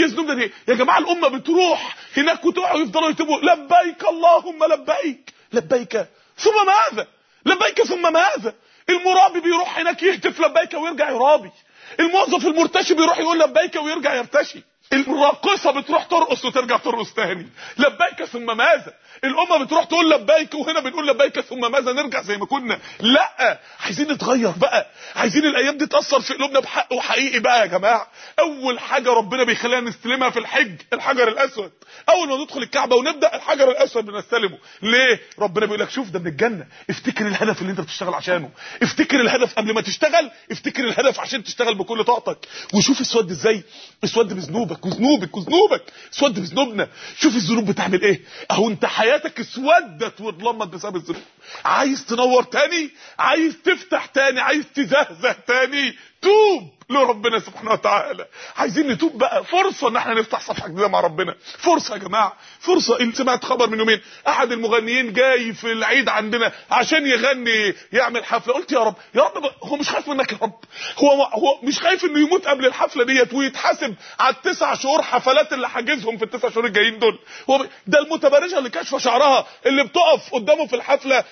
يا جماعه الامه بتروح هناك وتقعوا يفضلوا يكتبوا لبيك اللهم لبيك، لبيك ثم ماذا؟ لبيك ثم ماذا؟ المرابي بيروح هناك يهتف لبيك ويرجع يرابي، الموظف المرتشي بيروح يقول لبيك ويرجع يرتشي، الراقصه بتروح ترقص وترجع ترقص تاني. لبيك ثم ماذا؟ الامه بتروح تقول لبيك وهنا بنقول لبيك ثم ماذا، نرجع زي ما كنا. لا، عايزين نتغير بقى، عايزين الايام دي تاثر في قلوبنا بحق وحقيقي بقى يا جماعه. اول حاجه ربنا بيخلينا نستلمها في الحج الحجر الاسود. اول ما ندخل الكعبه ونبدا الحجر الاسود بنستلمه. ليه؟ ربنا بيقول لك شوف ده من الجنه، افتكر الهدف اللي انت بتشتغل عشانه، افتكر الهدف قبل ما تشتغل، افتكر الهدف عشان تشتغل بكل طاقتك. وشوف اسود ازاي، اسود بذنوبك وذنوبك، اسود بذنوبنا. شوف الذنوب بتعمل ايه اهو، انت حياتك اسودت واتلمت بسبب الذنوب. عايز تنور تاني، عايز تفتح تاني، عايز تزهزه تاني، توب لربنا سبحانه وتعالى. عايزين نتوب بقى، فرصه ان احنا نفتح صفحه جديده مع ربنا، فرصه يا جماعه، فرصه. انت سمعت خبر من يومين احد المغنيين جاي في العيد عندنا عشان يغني يعمل حفله، قلت يا رب هو مش خايف منك يا رب؟ هو مش خايف انه يموت قبل الحفله ديت ويتحاسب على ال9 شهور حفلات اللي حاجزهم في ال9 شهور الجايين دول؟ هو ده المتبرجه اللي كاشفه شعرها اللي بتقف قدامه في الحفله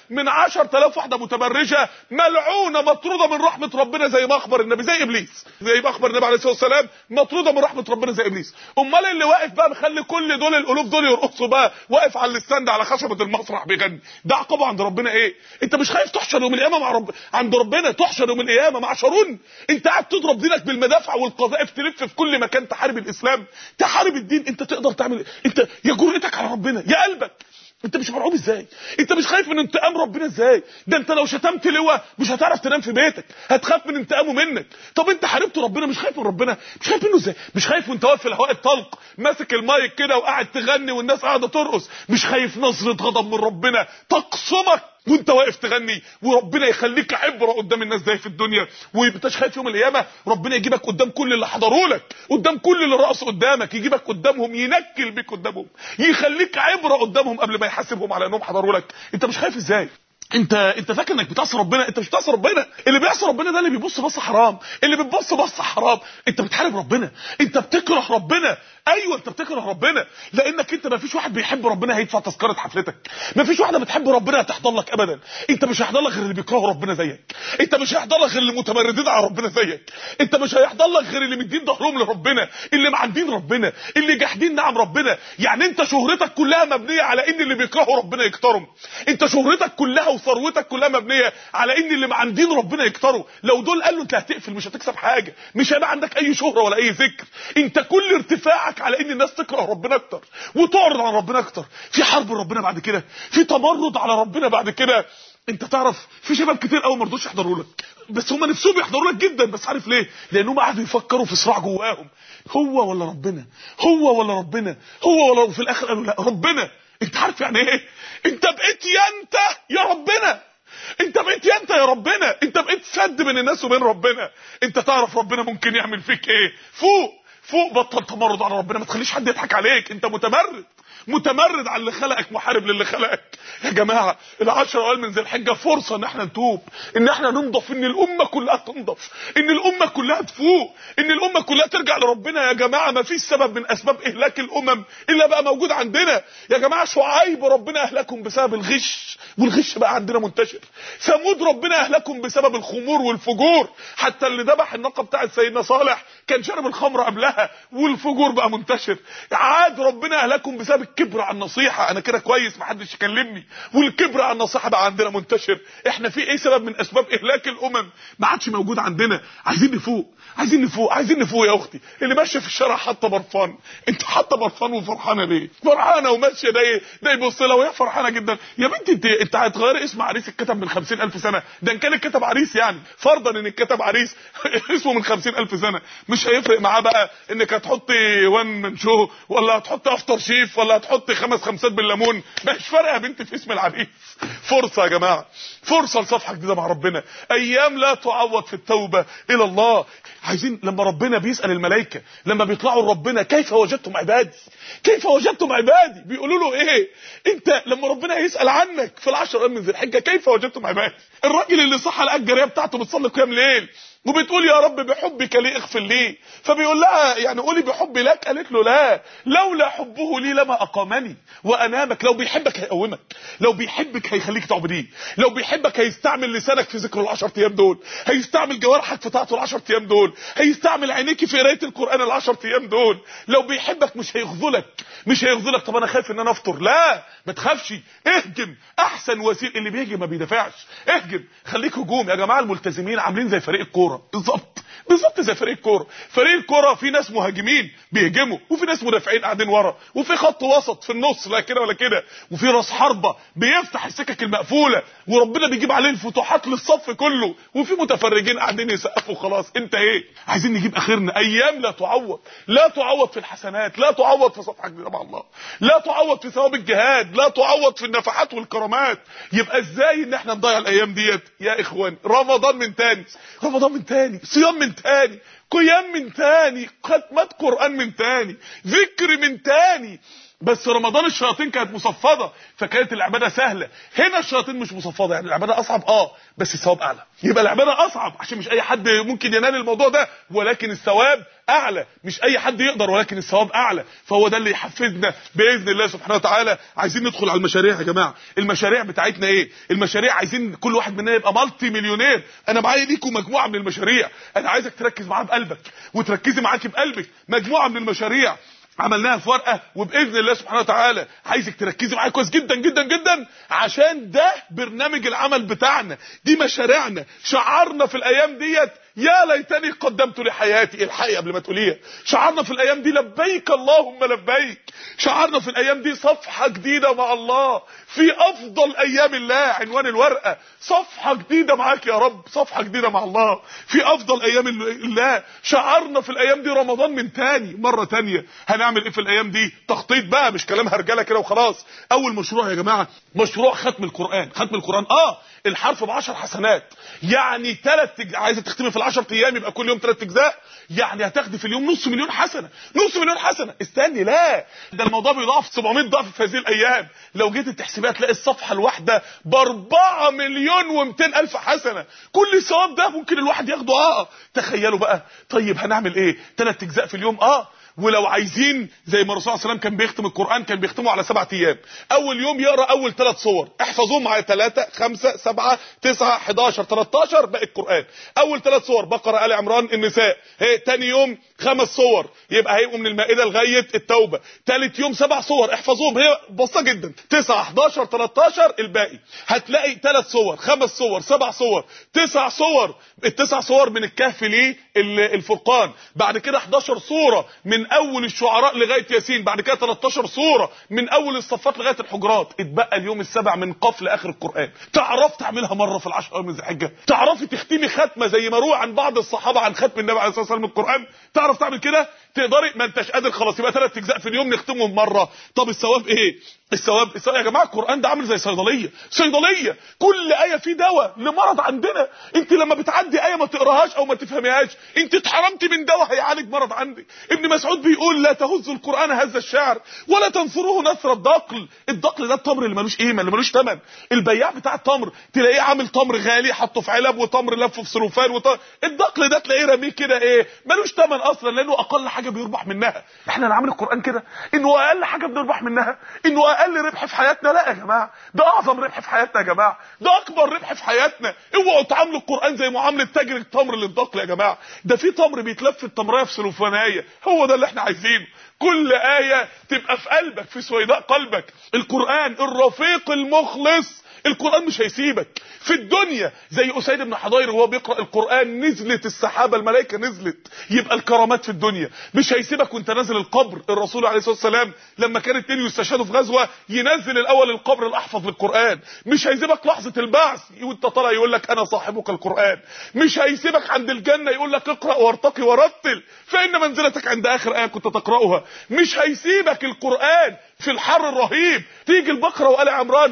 من 10,000 واحده متبرجه ملعونه مطروده من رحمه ربنا، زي ما اخبر النبي، زي ابليس، زي ما اخبر النبي عليه الصلاه والسلام، مطروده من رحمه ربنا زي ابليس. امال اللي واقف بقى مخلي كل دول الالوف دول يرقصوا بقى، واقف على الستاند على خشبه المسرح بيغني، ده عقابه عند ربنا ايه؟ انت مش خايف تحشر يوم القيامه مع عند ربنا، تحشر يوم القيامه مع شارون؟ انت قاعد تضرب دينك بالمدافع والقذائف، تلف في كل مكان تحارب الاسلام، تحارب الدين. انت تقدر تعمل؟ انت يا جرأتك على ربنا يا قلبك، انت مش مرعوب ازاي؟ انت مش خايف من انتقام ربنا ازاي؟ ده انت لو شتمت لواء مش هتعرف تنام في بيتك، هتخاف من انتقامه منك. طب انت حاربت ربنا، مش خايف من ربنا؟ مش خايف منه ازاي؟ مش خايف وانت واقف في الهواء الطلق ماسك المايك كده وقاعد تغني والناس قاعده ترقص؟ مش خايف نظره غضب من ربنا تقصمك وانت واقف تغني وربنا يخليك عبره قدام الناس زي في الدنيا؟ وانتش خايف يوم القيامه ربنا يجيبك قدام كل اللي حضروا لك، قدام كل اللي رقصوا قدامك، يجيبك قدامهم ينكل بيك قدامهم، يخليك عبره قدامهم قبل ما يحاسبهم على انهم حضروا لك؟ انت مش خايف ازاي؟ انت فاكر انك بتعصي ربنا؟ انت مش بتعصي ربنا. اللي بيعصي ربنا ده اللي بيبص بصه حرام، اللي بتبص بصه حرام. انت بتحارب ربنا، انت بتكره ربنا. ايوه انت بتكره ربنا، لانك انت ما فيش واحد بيحب ربنا هيدفع تذكره حفلتك، ما فيش واحده بتحب ربنا هتحضر لك ابدا. انت مش هيحضر لك غير اللي بيكرهوا ربنا زيك، انت مش هيحضر لك غير اللي متمردين على ربنا زيك، انت مش هيحضر لك غير اللي مدين ظهرهم لربنا، اللي معاندين ربنا، اللي جاحدين نعم ربنا. يعني انت شهرتك كلها مبنيه على ان اللي بيكرهوا ربنا يكتروا، انت شهرتك كلها وثروتك كلها مبنيه على ان اللي معاندين ربنا يكتروا. لو دول قالوا انت هتقفل مش هتكسب حاجه، مش هيبقى عندك اي شهره ولا اي ذكر. انت كل ارتفاعك على ان الناس تكره ربنا اكتر وتعرض عن ربنا اكتر. في حرب ربنا بعد كده، في تمرد على ربنا بعد كده. انت تعرف في شباب كتير قوي ما رضوش يحضروا لك، بس هم نفسهم يحضروا لك جدا، بس عارف ليه؟ لانهم قعدوا يفكروا في صراع جواهم، هو ولا ربنا، هو ولا ربنا، هو ولا، في الاخر قالوا لا ربنا. انت عارف يعني ايه؟ انت بقيت انت يا ربنا، انت بقيت انت يا ربنا، انت بقيت سد بين الناس وبين ربنا. انت تعرف ربنا ممكن يعمل فيك ايه؟ فوق بطل تمرد على ربنا، ما تخليش حد يضحك عليك، انت متمرد على اللي خلقك، محارب للي خلقك. يا جماعه ال10 اوائل من ذي الحجه فرصه ان احنا نتوب، ان احنا ننضف، ان الامه كلها تنضف، ان الامه كلها تفوق، ان الامه كلها ترجع لربنا. يا جماعه ما فيش سبب من اسباب اهلاك الامم الا بقى موجود عندنا. يا جماعه شعيب ربنا اهلكهم بسبب الغش، والغش بقى عندنا منتشر. ثمود ربنا اهلكهم بسبب الخمور والفجور، حتى اللي ذبح الناقه بتاعت سيدنا صالح كان شرب الخمر قبلها، والفجور بقى منتشر. عاد ربنا اهلكهم بسبب الكبر على النصيحه، انا كده كويس محدش يكلمني، والكبر على النصيحه بقى عندنا منتشر. احنا في ايه سبب من اسباب اهلاك الامم ما عادش موجود عندنا؟ عايزين نفوق، عايزين نفوق، عايزين نفوق يا اختي. اللي ماشيه في الشارع حاطه برفان، انت حاطه برفان وفرحانه ليه؟ فرحانه وماشيه، ده يبص لها وهي فرحانه جدا. يا بنتي انت هتغير اسم عريس اتكتب من 50,000 سنه، ده ان كان اتكتب عريس يعني، فرضا ان اتكتب عريس اسمه من 50,000 سنه، مش هيفرق معاه بقى انك هتحطي وان من شو، ولا هتحطي افتر شيف، ولا هتحطي 5 خمسات بالليمون، مش فارقه يا بنتي في اسم العريس. فرصه يا جماعه، فرصه لصفحه جديده مع ربنا، ايام لا تعوض في التوبه الى الله. عايزين لما ربنا بيسال الملائكه لما بيطلعوا لربنا كيف وجدتم عبادي، كيف وجدتم عبادي، بيقولوا له ايه؟ انت لما ربنا يسال عنك في ال10 ايام من ذي الحجه كيف وجدتم عبادي، الراجل اللي صحى لقى الجاريه بتاعته بتصلي قيام ليل وبتقول يا رب بحبك لي اغفر لي، فبيقول لها يعني قولي بحبي لك، قالت له لا، لولا حبه لي لما اقامني وانامك. لو بيحبك هيقومك، لو بيحبك هيخليك تعبديه، لو بيحبك هيستعمل لسانك في ذكر ال10 ايام دول، هيستعمل جوارحك في طاعته ال10 ايام دول، هيستعمل عينيك في قراءه القران ال10 ايام دول. لو بيحبك مش هيخذلك، مش هيخذلك. طب انا خايف ان انا افطر، لا ما تخافش، اهجم. احسن وسيله، اللي بيهجم ما بيدافعش، اهجم، خليك هجوم. يا جماعه الملتزمين عاملين زي فريق الكوره بالظبط زي فريق الكوره. فريق الكوره في ناس مهاجمين بيهجموا، وفي ناس مدافعين قاعدين ورا، وفي خط وسط في النص لا كده ولا كده، وفي راس حربه بيفتح السكك المقفوله وربنا بيجيب عليه الفتوحات للصف كله، وفي متفرجين قاعدين يسقفوا خلاص. انت ايه؟ عايزين نجيب اخرنا. ايام لا تعوض، لا تعوض في الحسنات، لا تعوض في صفحه جديده مع الله، لا تعوض في ثواب الجهاد، لا تعوض في النفحات والكرامات. يبقى ازاي ان احنا نضيع الايام ديت يا اخوان؟ رمضان من تاني، رمضان من تاني، صيام من تاني، قيام من تاني، ختمات قرآن من تاني، ذكر من تاني. بس رمضان الشياطين كانت مصفده فكانت العباده سهله. هنا الشياطين مش مصفده، يعني العباده اصعب بس الثواب اعلى. يبقى العباده اصعب عشان مش اي حد ممكن ينال الموضوع ده، ولكن الثواب اعلى. مش اي حد يقدر ولكن الثواب اعلى. فهو ده اللي يحفزنا باذن الله سبحانه وتعالى. عايزين ندخل على المشاريع يا جماعه. المشاريع بتاعتنا ايه؟ المشاريع عايزين كل واحد مننا يبقى مالتي مليونير. انا معايا ليكم مجموعه من المشاريع، انا عايزك تركز معاها بقلبك وتركزي معاكي بقلبك. مجموعه من المشاريع عملناها في ورقه، وباذن الله سبحانه وتعالى عايزك تركزي معايا كويس جدا جدا جدا، عشان ده برنامج العمل بتاعنا، دي مشاريعنا. شعارنا في الايام ديت يا ليتني قدمت لحياتي، الحقي قبل ما تقوليها. شعارنا في الايام دي لبيك اللهم لبيك. شعارنا في الايام دي صفحه جديده مع الله في افضل ايام الله. عنوان الورقه صفحه جديده معاك يا رب، صفحه جديده مع الله في افضل ايام الله. شعارنا في الايام دي رمضان من تاني مره تانيه. هنعمل ايه في الايام دي؟ تخطيط بقى، مش كلام هرجله كده وخلاص. اول مشروع يا جماعه مشروع ختم القران. ختم القران الحرف ب10 حسنات، يعني عايزه تختمي في ال10 ايام يبقى كل يوم 3 اجزاء، يعني هتاخدي في اليوم نص مليون حسنه. نص مليون حسنه. استني، لا ده الموضوع بيضاعف 700 ضعف في هذه الايام. لو جيت تحسبيها تلاقي الصفحه الواحده ب4 مليون و200 الف حسنه. كل الثواب ده ممكن الواحد ياخده. تخيلوا بقى. طيب هنعمل ايه؟ 3 اجزاء في اليوم. ولو عايزين زي ما الرسول صلى الله عليه وسلم كان بيختم القرآن، كان بيختمه على 7 ايام. اول يوم يقرا اول 3 صور، احفظوهم معايا: 3 5 7 9 11 13 باقي القرآن. اول 3 صور بقرة، آل عمران، النساء. تاني يوم 5 صور، يبقى هيبقوا من المائدة لغاية التوبة. تالت يوم 7 صور احفظوهم، هي بسيطة جدا: 9 11 13 الباقي. هتلاقي 3 صور 5 صور 7 صور 9 صور. ال9 صور من الكهف للفرقان، بعد كده 11 صورة من اول الشعراء لغايه ياسين، بعد كده 13 صوره من اول الصفات لغايه الحجرات. اتبقى اليوم السابع من قاف لاخر القران. تعرف تعملها مره في ال10 ايام من ذي الحجه؟ تعرفي تختمي ختمه زي ما روى عن بعض الصحابه عن ختم النبي عليه الصلاه والسلام من القران؟ تعرف تعمل كده؟ تقدري؟ ما انتش قادر، خلاص يبقى 3 اجزاء في اليوم نختمهم مره. طب الثواب ايه؟ الثواب يا جماعه القران ده عامل زي صيدليه. كل ايه فيه دواء لمرض عندنا. انت لما بتعدي ايه ما تقراهاش او ما تفهميهاش انت اتحرمتي من دواء هيعالج مرض عندك. ابن مسعود بيقول: لا تهزوا القران هز الشعر ولا تنثروه نثر الدقل. الدقل ده التمر اللي ملوش قيمه، اللي ملوش ثمن. البياع بتاع التمر تلاقيه عامل تمر غالي حطه في علب، وتمر لفه في سلوفان، الدقل ده تلاقيه رميه كده ملوش ثمن اصلا، لانه اقل حاجه بيربح منها. احنا نعمل القران كده انه اقل حاجه بنربح منها، انه اقل ربح في حياتنا. لا يا جماعه، ده اعظم ربح في حياتنا يا جماعه، ده اكبر ربح في حياتنا. اوعوا تعاملوا القران زي معامله تاجر التمر للدقل يا جماعه. ده في تمر بيتلف التمريه في سلوفانيه، هو ده اللي احنا عايزينه. كل آية تبقى في قلبك، في سويداء قلبك. القرآن الرفيق المخلص. القرآن مش هيسيبك في الدنيا. زي أسيد بن حضير وهو بيقرأ القرآن نزلت السحابة، الملائكة نزلت. يبقى الكرامات في الدنيا. مش هيسيبك وانت نازل القبر. الرسول عليه الصلاة والسلام لما كان 2 يستشهدوا في غزوة ينزل الأول القبر الأحفظ للقرآن. مش هيسيبك لحظة البعث وانت طالع يقول لك أنا صاحبك القرآن. مش هيسيبك عند الجنة يقول لك اقرأ وارتقي ورتل فإن منزلتك عند آخر آية كنت تقرأها. مش هيسيبك القرآن في الحر الرهيب. تيجي البقرة وآل عمران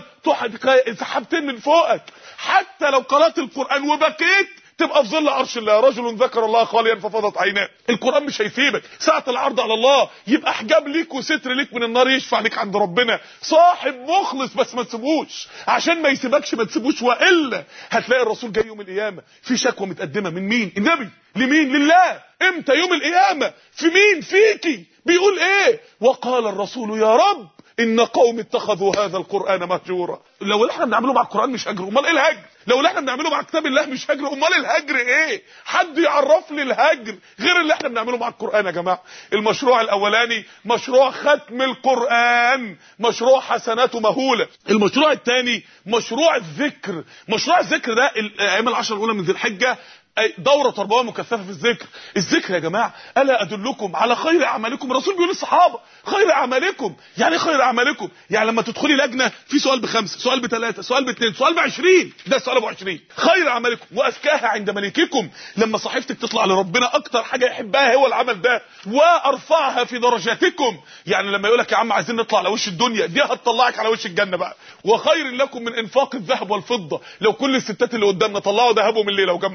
سحابتين من فوقك. حتى لو قرأت القرآن وبكيت تبقى في ظل عرش الله. رجل ذكر الله خاليا ففاضت عيناه. القرآن مش هيسيبك. ساعة العرض على الله يبقى حجاب ليك وستر ليك من النار، يشفع ليك عند ربنا. صاحب مخلص، بس ما تسيبوش عشان ما يسيبكش، ما تسيبوش، والا هتلاقي الرسول جاي يوم القيامه في شكوى متقدمه من مين؟ النبي. لمين؟ لله. امتى؟ يوم القيامه. في مين؟ فيكي. بيقول ايه؟ وقال الرسول يا رب ان قوم اتخذوا هذا القرآن مهجورا. لو اللي احنا بنعمله مع القرآن مش هجر، امال ايه الهجر؟ لو اللي احنا بنعمله مع كتاب الله مش هجر، امال الهجر ايه؟ حد يعرف لي الهجر غير اللي احنا بنعمله مع القرآن يا جماعه. المشروع الاولاني مشروع ختم القرآن، مشروع حسناته مهوله. المشروع الثاني مشروع الذكر. مشروع الذكر ده الايام ال10 الاولى من ذي الحجه دورة تربوية مكثفة في الذكر. الذكر يا جماعة: ألا أدلكم على خير أعمالكم. الرسول بيقول للصحابة خير أعمالكم. يعني خير أعمالكم يعني لما تدخلي لجنة في سؤال ب5، سؤال ب3، سؤال ب2، سؤال ب20، ده السؤال ب20. خير أعمالكم وأزكاها عند مليككم. لما صحيفتك تطلع لربنا أكتر حاجة يحبها هو العمل ده. وأرفعها في درجاتكم. يعني لما يقولك يا عم عايزين نطلع على وش الدنيا، دي هتطلعك على وش الجنة بقى. وخير لكم من إنفاق الذهب والفضة. لو كل الستات اللي قدامنا طلعوا ذهبهم الليلة وجمعوه كله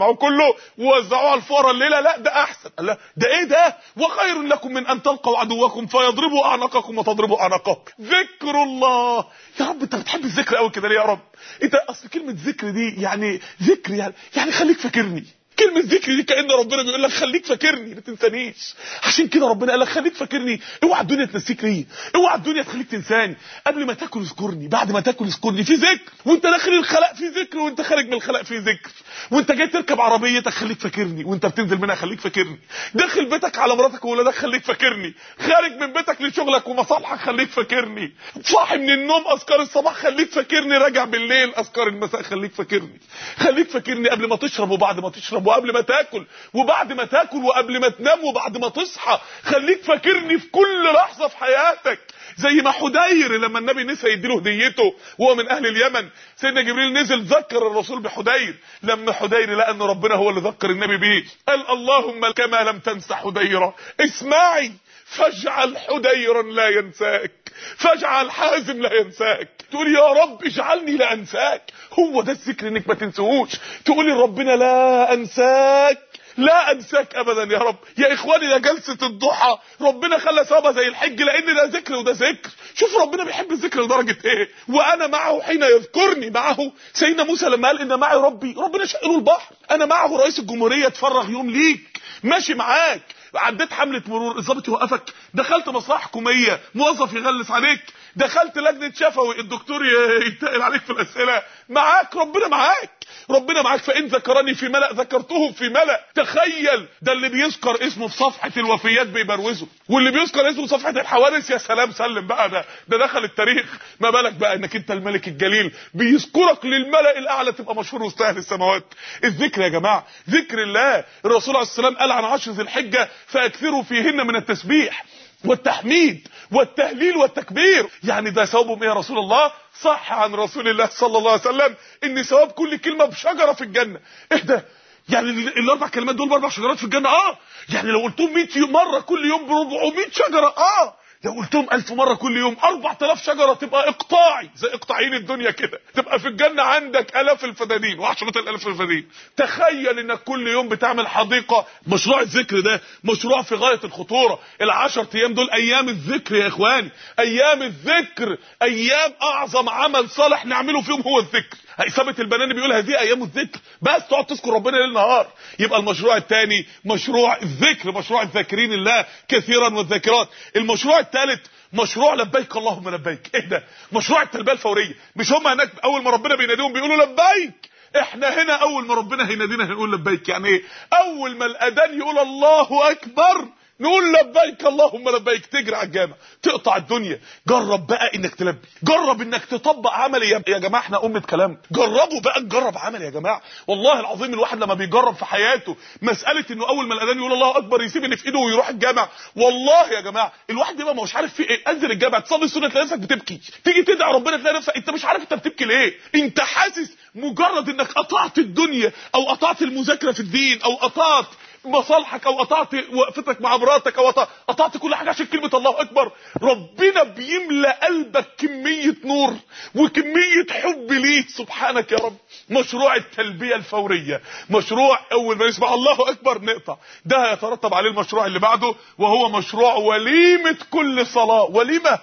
كله ووزعوه على الفقراء الليله، لا ده احسن. قال لا ده ايه ده؟ وخير لكم من ان تلقوا عدوكم فيضربوا اعناقكم وتضربوا اعناقهم. ذكر الله. يا رب انت بتحب الذكر قوي كده ليه يا رب؟ انت اصل كلمه ذكر دي يعني ذكر يعني خليك فاكرني. كلمة ذكر دي كأن ربنا بيقول لك خليك فاكرني ما تنسانيش. عشان كده ربنا قال لك خليك فاكرني. اوعى الدنيا تنسيك ليه، اوعى الدنيا تخليك تنساني. قبل ما تاكل اذكرني، بعد ما تاكل اذكرني، في ذكر. وانت داخل الخلاء في ذكر، وانت خارج من الخلاء في ذكر. وانت جاي تركب عربيتك خليك فاكرني، وانت بتنزل منها خليك فاكرني. داخل بيتك على مراتك وولادك خليك فاكرني. خارج من بيتك لشغلك ومصالحك خليك فاكرني. صاحي من النوم اذكار الصباح خليك فاكرني. راجع بالليل اذكار المساء خليك فاكرني. خليك فاكرني قبل ما تشرب وبعد ما تشرب، وقبل ما تاكل وبعد ما تاكل، وقبل ما تنام وبعد ما تصحى. خليك فاكرني في كل لحظة في حياتك. زي ما حدير لما النبي نسى يديله هديته وهو من اهل اليمن، سيدنا جبريل نزل ذكر الرسول بحدير. لما حدير لقى ان ربنا هو اللي ذكر النبي بيه، قال اللهم كما لم تنس حديرا اسمعي فاجعل حديرا لا ينساك، فاجعل حازم لا ينساك. تقول يا رب اجعلني لا انساك. هو ده الذكر، انك ما تنسوش. تقولي ربنا لا انساك، لا انساك ابدا يا رب. يا اخواني ده جلسة الضحى ربنا خلى ثوابها زي الحج، لان ده ذكر وده ذكر. شوف ربنا بيحب الذكر لدرجة ايه. وانا معه حين يذكرني. معه سيدنا موسى لما قال ان معي ربي، ربنا شق له البحر. انا معه رئيس الجمهورية تفرغ يوم ليك، ماشي معاك. عديت حملة مرور الضابط يوقفك، دخلت مصلحة حكومية موظف يغلس عليك، دخلت لجنة شفوي الدكتور يتقل عليك في الأسئلة، معاك ربنا، معاك ربنا معاك. فإن ذكرني في ملأ ذكرته في ملأ. تخيل ده اللي بيذكر اسمه في صفحة الوفيات بيبروزه، واللي بيذكر اسمه في صفحة الحوادث يا سلام سلم بقى، ده دخل التاريخ. ما بالك بقى انك انت الملك الجليل بيذكرك للملأ الأعلى، تبقى مشهور وسط أهل السماوات. الذكر يا جماعة ذكر الله. الرسول عليه السلام قال عن 10 ذي الحجة فاكثروا فيهن من التسبيح والتحميد والتهليل والتكبير. يعني ده ثوابهم ايه يا رسول الله؟ صح عن رسول الله صلى الله عليه وسلم ان ثواب كل كلمة بشجرة في الجنة. ايه ده؟ يعني الاربع كلمات دول ب4 شجرات في الجنة. يعني لو قلتهم 100 مرة كل يوم ب400 شجرة. لو قلتهم 1000 مرة كل يوم 4000 شجرة، تبقى اقطاعي زي اقطاعين الدنيا كده. تبقى في الجنة عندك آلاف الفدادين وعشرات الآلاف الفدادين. تخيل انك كل يوم بتعمل حديقة. مشروع الذكر ده مشروع في غاية الخطورة. ال10 ايام دول ايام الذكر يا اخواني، ايام الذكر، ايام اعظم عمل صالح نعمله فيهم هو الذكر. ثابت البناني بيقول هذه ايام الذكر، بس تقعد تذكر ربنا ليل نهار. يبقى المشروع الثاني مشروع الذكر، مشروع الذاكرين الله كثيرا والذاكرات. المشروع الثالث مشروع لبيك اللهم لبيك. ايه ده؟ مشروع التلبية الفورية. مش هم هناك اول ما ربنا بيناديهم بيقولوا لبيك؟ احنا هنا اول ما ربنا هينادينا هنقول لبيك. يعني ايه؟ اول ما الاذان يقول الله اكبر نقول لبيك اللهم لبيك، تجري على الجامع تقطع الدنيا. جرب بقى انك تلبي، جرب انك تطبق عملي يا جماعه. احنا امه كلام، جربوا بقى نجرب عملي يا جماعه. والله العظيم الواحد لما بيجرب في حياته مساله انه اول ما الاذان يقول الله اكبر يسيب اللي في ايده ويروح الجامع، والله يا جماعه الواحد يبقى مش عارف في ايه. انزل الجامع تصلي السنه تلاقي نفسك بتبكي، تيجي تدعي ربنا تلاقي نفسك انت مش عارف انت بتبكي ليه. انت حاسس مجرد انك قطعت الدنيا او قطعت المذاكره في الدين او قطعت مصالحك او قطعت وقفتك مع مراتك او قطعت كل حاجه عشان كلمه الله اكبر، ربنا بيملى قلبك كميه نور وكميه حب ليه سبحانك يا رب. مشروع التلبيه الفوريه، مشروع اول ما نسمع الله اكبر نقطع. ده هيترتب عليه المشروع اللي بعده وهو مشروع وليمه كل صلاه. وليمه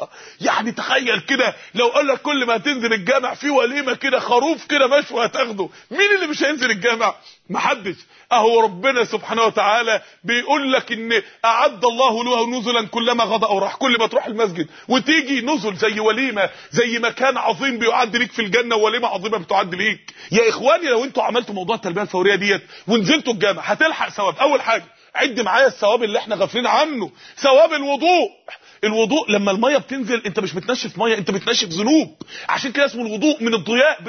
يعني تخيل كده لو قال لك كل ما تنزل الجامع في وليمه كده، خروف كده مشوي هتاخده. مين اللي مش هينزل الجامع؟ محدش. اهو ربنا سبحانه وتعالى بيقول لك ان اعد الله له نزلا كلما غدا او راح. كل ما تروح المسجد وتيجي نزل زي وليمه، زي مكان عظيم بيعد ليك في الجنه، ووليمه عظيمه بتعد ليك. يا اخواني لو انتوا عملتوا موضوع التلبيه الفوريه ديت ونزلتوا الجامع هتلحق ثواب. اول حاجه عد معايا الثواب اللي احنا غافلين عنه، ثواب الوضوء. الوضوء لما الميه بتنزل انت مش بتنشف ميه، انت بتنشف ذنوب. عشان كده اسمه الوضوء من الضياء،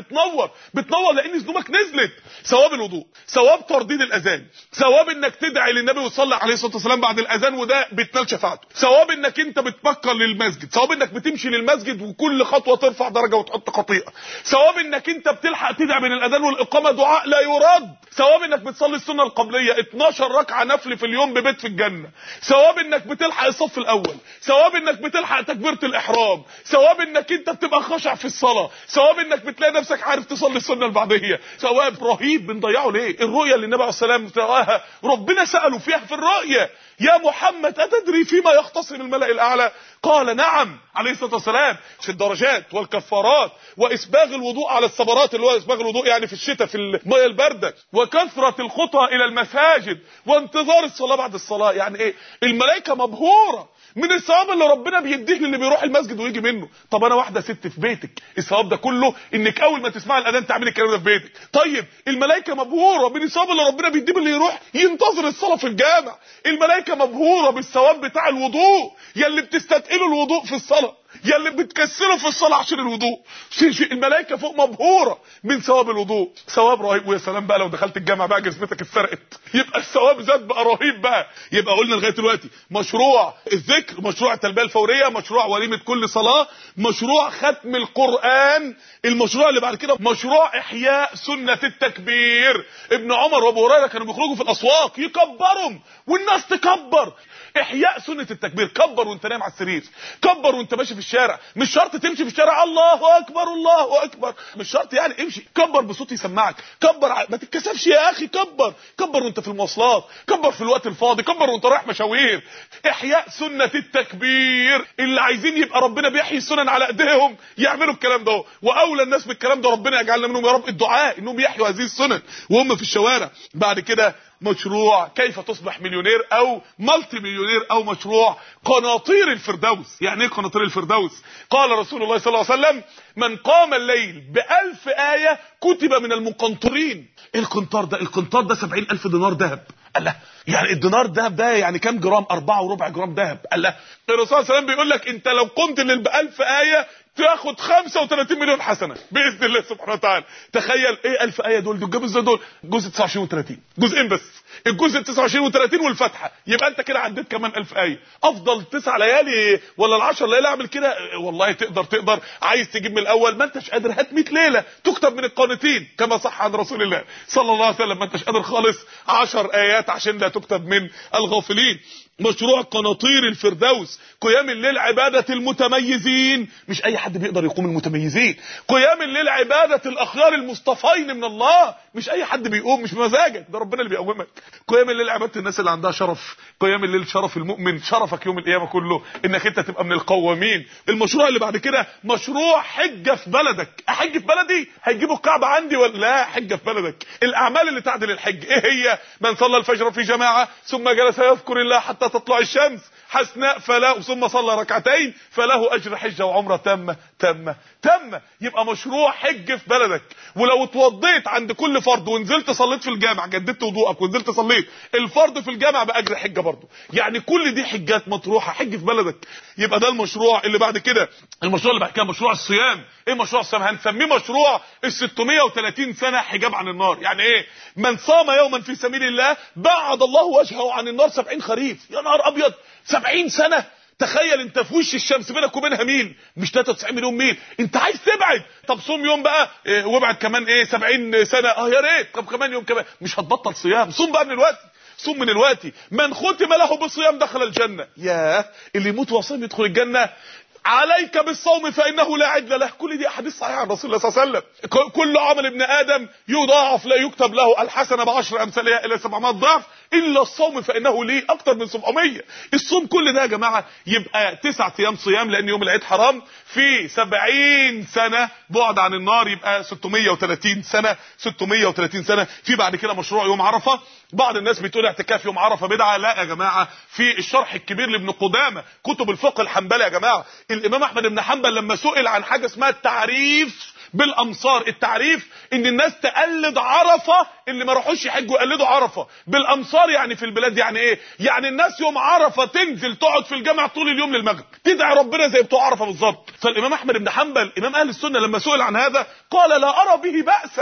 بتنور لان ذنوبك نزلت. ثواب الوضوء، ثواب ترديد الاذان، ثواب انك تدعي للنبي وتصلي عليه الصلاه والسلام بعد الاذان وده بتنال شفاعته، ثواب انك انت بتبكر للمسجد، ثواب انك بتمشي للمسجد وكل خطوه ترفع درجه وتحط خطيئه، ثواب انك انت بتلحق تدعي بين الاذان والاقامه دعاء لا يرد، ثواب انك بتصلي السنه القبليه 12 ركعه نفل في اليوم ببيت في الجنه، ثواب انك بتلحق الصف الاول، ثواب ثواب انك بتلحق تكبيرة الاحرام، ثواب انك انت بتبقى خاشع في الصلاة، ثواب انك بتلاقي نفسك عارف تصلي السنة البعدية، ثواب رهيب بنضيعه ليه؟ الرؤية اللي النبي عليه السلام تراها ربنا سأله فيها في الرؤية: يا محمد أتدري فيما يختصم الملأ الأعلى؟ قال نعم عليه الصلاة والسلام، في الدرجات والكفارات وإسباغ الوضوء على الصبرات، اللي هو إسباغ الوضوء يعني في الشتاء في المية الباردة، وكثرة الخطى إلى المساجد وانتظار الصلاة بعد الصلاة. يعني إيه؟ الملائكة مبهورة من الثواب اللي ربنا بيديه للي بيروح المسجد ويجي منه. طب انا واحده ست في بيتك، الثواب ده كله انك اول ما تسمع الاذان تعملي الكلام ده في بيتك. طيب الملائكه مبهوره من الثواب اللي ربنا بيديه اللي يروح ينتظر الصلاه في الجامع. الملائكه مبهوره بالثواب بتاع الوضوء، يلي بتستثقلوا الوضوء في الصلاه، يلي بتكسلوا في الصلاه عشان الوضوء. الملائكه فوق مبهوره من ثواب الوضوء، ثواب رهيب. ويا سلام بقى لو دخلت الجامع بقى جزمتك اتسرقت، يبقى الثواب زاد بقى رهيب بقى. يبقى قلنا لغايه دلوقتي مشروع الذكر، مشروع التلبيه الفوريه، مشروع وليمه كل صلاه، مشروع ختم القران. المشروع اللي بعد كده مشروع احياء سنه التكبير. ابن عمر وابو هريره كانوا بيخرجوا في الاسواق يكبرهم والناس تكبر. احياء سنه التكبير، كبر وانت نايم على السرير، كبر وانت ماشي في الشارع. مش شرط تمشي في الشارع الله اكبر الله اكبر، مش شرط يعني، امشي كبر بصوت يسمعك، كبر ما تتكسفش يا اخي، كبر كبر وانت في المواصلات، كبر في الوقت الفاضي، كبر وانت رايح مشاوير. احياء سنه التكبير. اللي عايزين يبقى ربنا بيحيي السنن على ايديهم يعملوا الكلام ده، واولى الناس بالكلام ده ربنا يجعلنا منهم يا رب. الدعاء انهم يحيوا هذه السنن وهم في الشوارع. بعد كده مشروع كيف تصبح مليونير او مالتي مليونير، او مشروع قناطير الفردوس. يعني ايه قناطير الفردوس؟ قال رسول الله صلى الله عليه وسلم: من قام الليل ب1000 آية كتب من المقنطرين. ايه القنطار ده؟ القنطار ده 70,000 دينار ذهب. الله، يعني الدينار ذهب ده يعني كام جرام؟ 4.25 جرام ذهب. الله، الرسول صلى الله عليه وسلم بيقول لك انت لو قمت الليل ب1000 آية تاخد 35 مليون حسنه باذن الله سبحانه وتعالى. تخيل ايه 1000 ايه دول جابوا ازاي؟ دول جزء 29 و30، جزئين بس، الجزء 29 و30 والفتحه، يبقى انت كده عديت كمان 1000 ايه. افضل 9 ليالي ولا ال10 ليالي اعمل كده والله. تقدر عايز تجيب من الاول ما انتش قادر، هات 100 ليله تكتب من القانتين كما صح عن رسول الله صلى الله عليه وسلم. ما انتش قادر خالص 10 ايات عشان لا تكتب من الغافلين. مشروع قناطير الفردوس، قيام الليل عبادة المتميزين، مش اي حد بيقدر يقوم المتميزين. قيام الليل عبادة الاخيار المصطفين من الله، مش اي حد بيقوم، مش بمزاجك، ده ربنا اللي بيقومك. قيام الليل عبادة الناس اللي عندها شرف. قيام الليل شرف المؤمن، شرفك يوم القيامة كله انك انت تبقى من القوامين. المشروع اللي بعد كده مشروع حجة في بلدك. احج في بلدي؟ هيجيبوا الكعبة عندي ولا لا؟ حجة في بلدك. الاعمال اللي تعدل الحج ايه هي؟ من صلى الفجر في جماعة ثم جلس يذكر الله حتى تطلع الشمس حسناء فله، ثم صلى ركعتين فله اجر حجه وعمره تامه. يبقى مشروع حج في بلدك. ولو اتوضيت عند كل فرض ونزلت صليت في الجامع، جددت وضوءك ونزلت صليت الفرض في الجامع باجر حجه برضه. يعني كل دي حجات مطروحه، حج في بلدك. يبقى ده المشروع اللي بعد كده. المشروع اللي بعد كده مشروع الصيام. ايه مشروع الصيام؟ هنسميه مشروع ال 630 سنه حجاب عن النار. يعني ايه؟ من صام يوما في سبيل الله بعد الله وجهه عن النار 70 خريف. يا نهار ابيض، 70 سنه. تخيل انت في وش الشمس بينك وبينها ميل، مش 93 مليون ميل، انت عايز تبعد. طب صوم يوم بقى وابعد كمان 70 سنه. يا ريت. طب كمان يوم كمان. مش هتبطل صيام، صوم بقى من الوقت، صوم من الوقت. من ختم له بالصيام دخل الجنه. ياه، اللي يموت وصيام يدخل الجنه. عليك بالصوم فانه لا عدل له. كل دي احاديث صحيحه عن رسول الله صلى الله عليه وسلم. كل عمل ابن ادم يضاعف، لا يكتب له الحسنه ب10 امثالها الى 700 ضعف الا الصوم فانه لي اكتر من 700. الصوم كل ده يا جماعه يبقى 9 ايام صيام، لان يوم العيد حرام، في 70 سنه بعد عن النار، يبقى 630 سنه. 630 سنه. في بعد كده مشروع يوم عرفه. بعض الناس بتقول اعتكاف يوم عرفه بدعه. لا يا جماعه، في الشرح الكبير لابن قدامه، كتب الفقه الحنبلي يا جماعه، الامام احمد بن حنبل لما سئل عن حاجه اسمها التعريف بالامصار. التعريف ان الناس تقلد عرفه، اللي ما راحوش يحجوا يقلدوا عرفه بالامصار. يعني في البلاد. يعني ايه؟ يعني الناس يوم عرفه تنزل تقعد في الجامع طول اليوم للمغرب، تدعي ربنا زي بتوع عرفه بالظبط. فالامام احمد بن حنبل امام اهل السنه لما سئل عن هذا قال لا ارى به بأسا.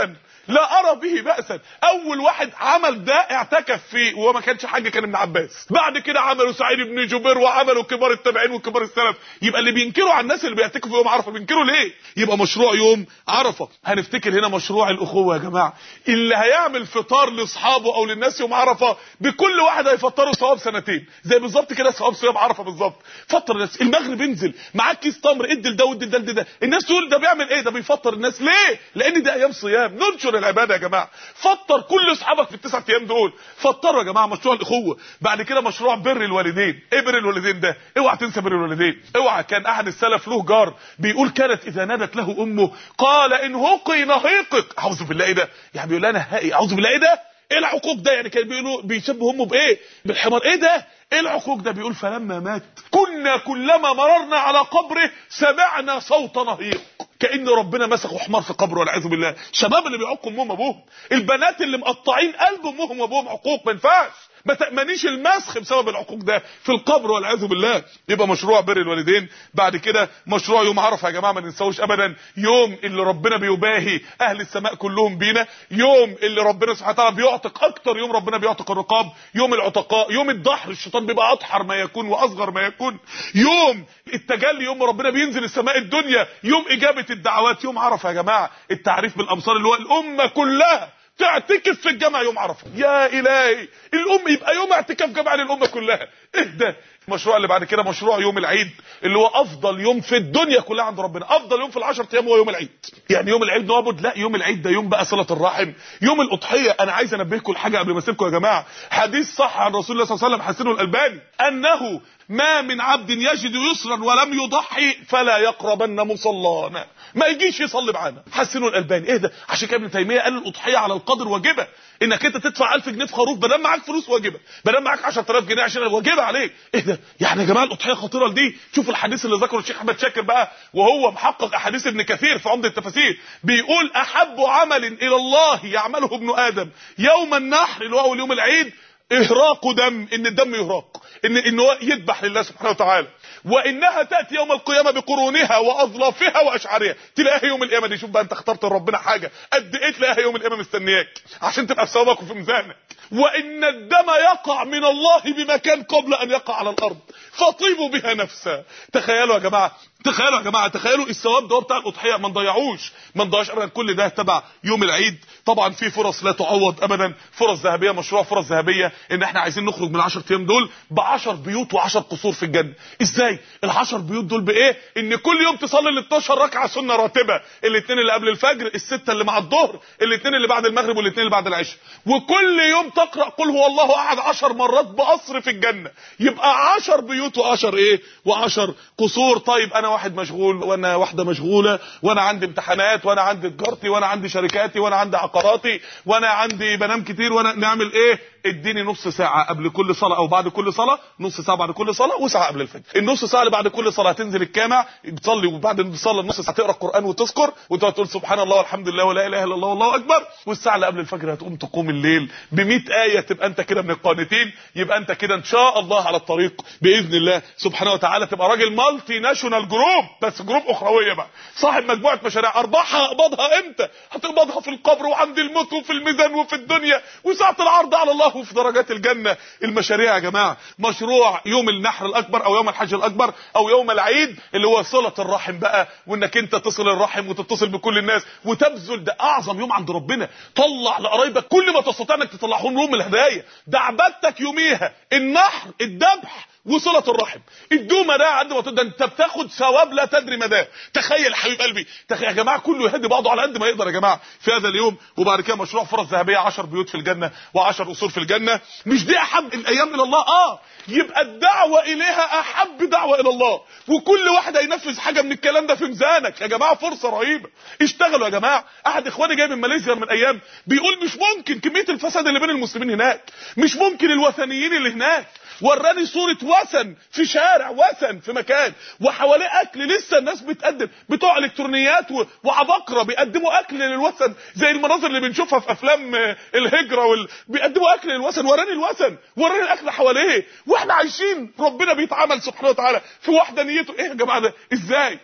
لا ارى به بأسا. اول واحد عمل ده اعتكف فيه وهو ما كانش حاجه كان ابن عباس، بعد كده عملوا سعيد بن جبير وعملوا كبار التابعين وكبار السلف. يبقى اللي بينكروا على الناس اللي بيعتكفوا يوم عرفه بينكروا ليه؟ يبقى مشروع يوم عرفه. هنفتكر هنا مشروع الاخوه يا جماعه، اللي هيعمل فطار لاصحابه او للناس يوم عرفه بكل واحد هيفطروا ثواب سنتين، زي بالظبط كده ثواب صيام عرفه بالظبط. فطر الناس، المغرب انزل معاك كيس تمر، ادي لده وادي لده ده. الناس تقول ده بيعمل ايه؟ ده بيفطر الناس. ليه؟ لان ده ايام صيام، ننشر العباده يا جماعه. فطر كل اصحابك في التسع ايام دول، فطروا يا جماعه. مشروع الاخوه. بعد كده مشروع بر الوالدين. ايه بر الوالدين ده؟ اوعى تنسى بر الوالدين، اوعى. كان احد السلف له جار بيقول كانت اذا نادت له امه قال ان هقي نهيقك. اعوذ بالله، ايه ده؟ يعني بيقول انا هقي، اعوذ بالله، ايه ده؟ ايه العقوق ده؟ يعني كان بيقولوا بيشبه امه بايه؟ بالحمار. ايه ده؟ ايه العقوق ده؟ بيقول فلما مات كنا كلما مررنا على قبره سمعنا صوت نهيق، كأن ربنا مسخوا حمار في قبره والعياذ بالله. الشباب اللي بيعقوا امهم وابوهم، البنات اللي مقطعين قلب امهم وابوهم، عقوق ما ينفعش. ما تأمنيش المسخ بسبب العقوق ده في القبر والعياذ بالله. يبقى مشروع بر الوالدين. بعد كده مشروع يوم عرفه يا جماعه، ما ننساوش ابدا. يوم اللي ربنا بيباهي اهل السماء كلهم بينا، يوم اللي ربنا سبحانه وتعالى بيعتق اكتر يوم ربنا بيعتق الرقاب، يوم العتقاء، يوم الدحر، الشيطان بيبقى اضحر ما يكون واصغر ما يكون، يوم التجلي، يوم ربنا بينزل السماء الدنيا، يوم اجابه الدعوات. يوم عرفه يا جماعه التعريف بالامصار اللي هو الامه كلها تعتكف في الجامع يوم عرفه. يا الهي، الام يبقى يوم اعتكاف جامع للامه كلها. اهدى. المشروع اللي بعد كده مشروع يوم العيد، اللي هو افضل يوم في الدنيا كلها عند ربنا. افضل يوم في ال10 ايام هو يوم العيد. يعني يوم العيد نعبد؟ لا، يوم العيد ده يوم بقى صله الرحم، يوم الاضحيه. انا عايز انبهكم لحاجه قبل ما اسيبكم يا جماعه. حديث صح عن رسول الله صلى الله عليه وسلم حسنه الالباني، انه ما من عبد يجد يسرا ولم يضحي فلا يقربن مصلانا. ما يجيش يصلي معانا. حسنه الالباني. ايه ده؟ عشان كده ابن تيميه قال الاضحيه على القدر واجبه، انك انت تدفع 1000 جنيه في خروف بدل معاك فلوس واجبه، بدل معاك 10000 جنيه عشان واجبه عليك. ايه ده؟ يعني يا جماعه الاضحيه خطيره دي. شوفوا الحديث اللي ذكره الشيخ احمد شاكر بقى، وهو محقق احاديث ابن كثير في عمده التفاسير، بيقول احب عمل الى الله يعمله ابن ادم يوم النحر، اللي هو اول يوم العيد، اهراق دم، ان الدم يهراق، ان هو يذبح لله سبحانه وتعالى. وانها تاتي يوم القيامه بقرونها واظلافها واشعارها. تلاقيها يوم القيامه دي. شوف بقى انت اخترت ربنا حاجه قد ايه، تلاقيها يوم القيامه مستنياك عشان تبقى في ثوابك وفي ميزانك. وان الدم يقع من الله بمكان قبل ان يقع على الارض فطيبوا بها نفسا. تخيلوا يا جماعه، تخيلوا يا جماعه، تخيلوا الثواب ده بتاع الاضحيه. ما نضيعوش ابدا. كل ده تبع يوم العيد. طبعا في فرص لا تعوض ابدا، فرص ذهبيه. مشروع فرص ذهبيه ان احنا عايزين نخرج من ال10 ايام دول ب10 بيوت و10 قصور في الجنه. ازاي ال10 بيوت دول؟ بايه؟ ان كل يوم تصلي ال 12 ركعه سنه راتبه، الاثنين اللي قبل الفجر، السته اللي مع الظهر، الاثنين اللي بعد المغرب، والاثنين اللي بعد العشاء. وكل يوم تقرا قل هو الله احد 10 مرات بقصر في الجنه. يبقى 10 بيوت و10 ايه؟ و10 قصور. طيب انا واحد مشغول، وانا واحده مشغوله، وانا عندي امتحانات، وانا عندي تجارتي، وانا عندي شركاتي، وانا عندي عقاراتي، وانا عندي بنام كتير، وانا نعمل ايه؟ اديني نص ساعه قبل كل صلاه او بعد كل صلاه، نص ساعه بعد كل صلاه، وساعه قبل الفجر. النص ساعه اللي بعد كل صلاه هتنزل الجامع تصلي، وبعد ما تصلي النص ساعه تقرا القران وتذكر وتقعد تقول سبحان الله والحمد لله ولا اله الا الله والله اكبر. والساعه اللي قبل الفجر هتقوم تقوم الليل ب100 ايه، تبقى انت كده من القانتين. يبقى انت كده ان شاء الله على الطريق باذن الله سبحانه وتعالى، تبقى راجل مالتي ناشونال جروب، بس جروب اخرويه بقى، صاحب مجموعه مشاريع. ارباحها اقبضها امتى؟ هتقبضها في القبر وعند الموت وفي الميزان وفي الدنيا وساعه العرض على الله وفي درجات الجنه. المشاريع يا جماعه، مشروع يوم النحر الاكبر او يوم الحج الاكبر او يوم العيد، اللي هو صله الرحم بقى، وانك انت تصل الرحم وتتصل بكل الناس وتبذل. ده اعظم يوم عند ربنا. طلع لقرايبك كل ما تستطيع انك تطلعهم لهم الهدايا. ده عبادتك يوميها النحر، الذبح، وصله الرحم. الدومه ده عند ما تقدر انت بتاخد ثواب لا تدري مداه. تخيل حبيب قلبي، تخيل يا جماعه، كله يهدي بعضه على قد ما يقدر يا جماعه في هذا اليوم. وبعد كده مشروع فرص ذهبيه، 10 بيوت في الجنه و10 قصور في الجنه. مش دي احب الايام الى الله؟ يبقى الدعوه اليها احب دعوه الى الله، وكل واحد هينفذ حاجه من الكلام ده في ميزانك يا جماعه. فرصه رهيبه. اشتغلوا يا جماعه. احد اخواني جاي من ماليزيا من ايام بيقول مش ممكن كميه الفساد اللي بين المسلمين هناك، مش ممكن الوثنيين اللي هناك. وراني صورة وثن في شارع، وثن في مكان وحواليه اكل، لسه الناس بتقدم، بتوع الكترونيات وعباقرة بيقدموا اكل للوثن زي المناظر اللي بنشوفها في افلام الهجرة بيقدموا اكل للوثن. وراني الوثن، وراني الاكل حواليه، واحنا عايشين ربنا بيتعامل سبحانه وتعالى في وحدانيته. ايه يا جماعة ده؟ ازاي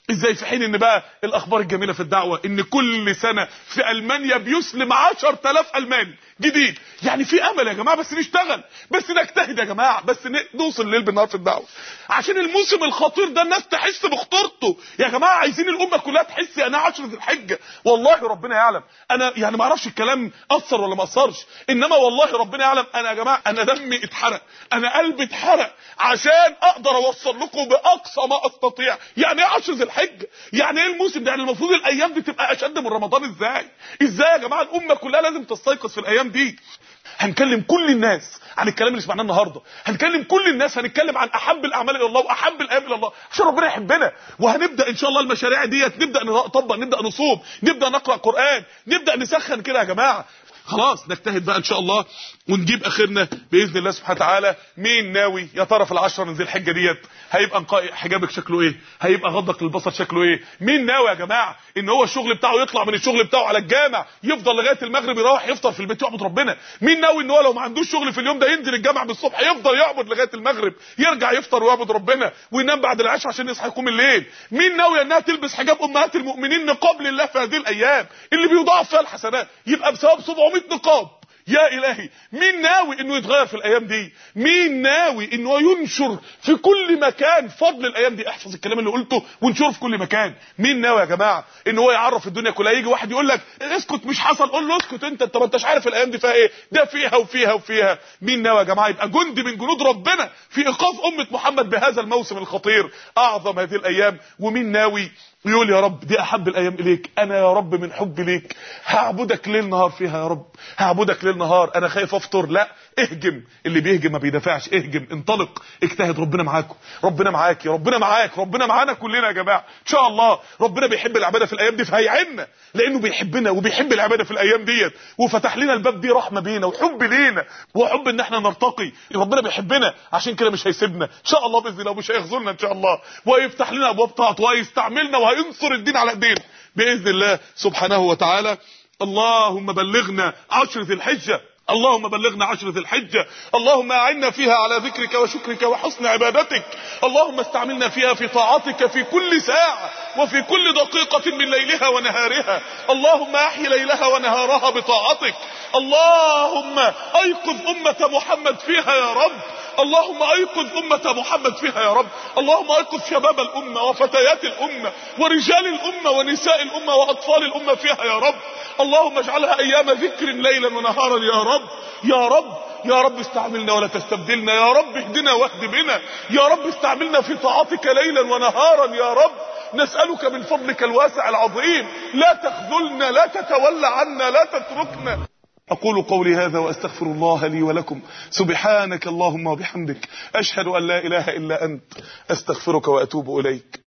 ازاي في حين ان بقى الاخبار الجميله في الدعوه ان كل سنه في المانيا بيسلم 10,000 الماني جديد. يعني في امل يا جماعه، بس نشتغل، بس نجتهد يا جماعه، بس نوصل الليل بالنهار في الدعوه عشان الموسم الخطير ده الناس تحس بخطورته. يا جماعه عايزين الامه كلها تحس انا 10 ذي الحجه. والله ربنا يعلم، انا يعني ما اعرفش الكلام اثر ولا ما اثرش، انما والله ربنا يعلم انا يا جماعه انا دمي اتحرق، انا قلبي اتحرق عشان اقدر اوصل لكم باقصى ما استطيع يعني ايه 10 ذي الحجه، يعني ايه الموسم ده، يعني المفروض الايام دي تبقى اشد من رمضان. ازاي يا جماعه الامه كلها لازم تستيقظ في الايام دي. هنكلم كل الناس عن الكلام اللي سمعناه النهارده، هنكلم كل الناس، هنتكلم عن احب الاعمال الى الله واحب الايام الى الله عشان ربنا يحبنا. وهنبدا ان شاء الله المشاريع ديت، نبدا نطبق، نبدا نصوم، نبدا نقرا قران، نبدا نسخن كده يا جماعه. خلاص نجتهد بقى ان شاء الله ونجيب اخرنا باذن الله سبحانه وتعالى. مين ناوي يا ترى في ال10 من ذي الحجه ديت هيبقى نقاء حجابك شكله ايه، هيبقى غضك للبصر شكله ايه؟ مين ناوي يا جماعه ان هو الشغل بتاعه يطلع من الشغل بتاعه على الجامع يفضل لغايه المغرب يروح يفطر في البيت يعبد ربنا؟ مين ناوي ان هو لو ما عندوش شغل في اليوم ده ينزل الجامع بالصبح يفضل يعبد لغايه المغرب، يرجع يفطر ويعبد ربنا وينام بعد العشاء عشان يصحى يقوم الليل؟ مين ناوي انها تلبس حجاب امهات المؤمنين نقاب لله في هذه الايام اللي بيضاعف فيها الحسنات، يبقى بثواب 700 نقاب؟ يا الهي مين ناوي انه يتغير في الايام دي؟ مين ناوي انه ينشر في كل مكان فضل الايام دي؟ احفظ الكلام اللي قلته وانشره في كل مكان. مين ناوي يا جماعه ان هو يعرف الدنيا كلها؟ يجي واحد يقول لك اسكت مش حصل، قول له اسكت انت ما انتش عارف الايام دي فيها ايه، ده فيها وفيها وفيها. مين ناوي يا جماعه يبقى جندي من جنود ربنا في ايقاف امه محمد بهذا الموسم الخطير اعظم هذه الايام؟ ومين ناوي يقول يا رب دي احب الايام اليك، انا يا رب من حبي ليك هعبدك ليل نهار فيها يا رب، هعبدك ليل نهار، انا خايف افطر. لا اهجم، اللي بيهجم ما بيدافعش، اهجم انطلق اجتهد، ربنا معاكم، ربنا معاكي، ربنا معاك، ربنا معانا كلنا يا جماعه ان شاء الله. ربنا بيحب العباده في الايام دي فهيعيننا لانه بيحبنا وبيحب العباده في الايام ديت، وفتح لنا الباب دي رحمه بينا وحب لينا وحب ان احنا نرتقي. ربنا بيحبنا عشان كده مش هيسيبنا ان شاء الله باذن الله ومش هيخذلنا ان شاء الله، ويفتح لنا ابواب طاعته ويستعملنا وهينصر الدين على ايدينا باذن الله سبحانه وتعالى. اللهم بلغنا 10 ذي الحجه، اللهم بلغنا 10 ذي الحجة، اللهم أعنا فيها على ذكرك وشكرك وحسن عبادتك، اللهم استعملنا فيها في طاعتك في كل ساعة وفي كل دقيقة من ليلها ونهارها، اللهم أحي ليلها ونهارها بطاعتك، اللهم أيقظ أمة محمد فيها يا رب، اللهم أيقظ أمة محمد فيها يا رب، اللهم أيقظ شباب الأمة وفتيات الأمة ورجال الأمة ونساء الأمة وأطفال الأمة فيها يا رب، اللهم اجعلها أيام ذكر ليلا ونهارا يا رب يا رب يا رب. استعملنا ولا تستبدلنا يا رب، اهدنا واهد بنا يا رب، استعملنا في طاعتك ليلا ونهارا يا رب، نسألك من فضلك الواسع العظيم لا تخذلنا، لا تتولى عنا، لا تتركنا. أقول قولي هذا وأستغفر الله لي ولكم، سبحانك اللهم وبحمدك، أشهد أن لا إله إلا أنت، أستغفرك وأتوب إليك.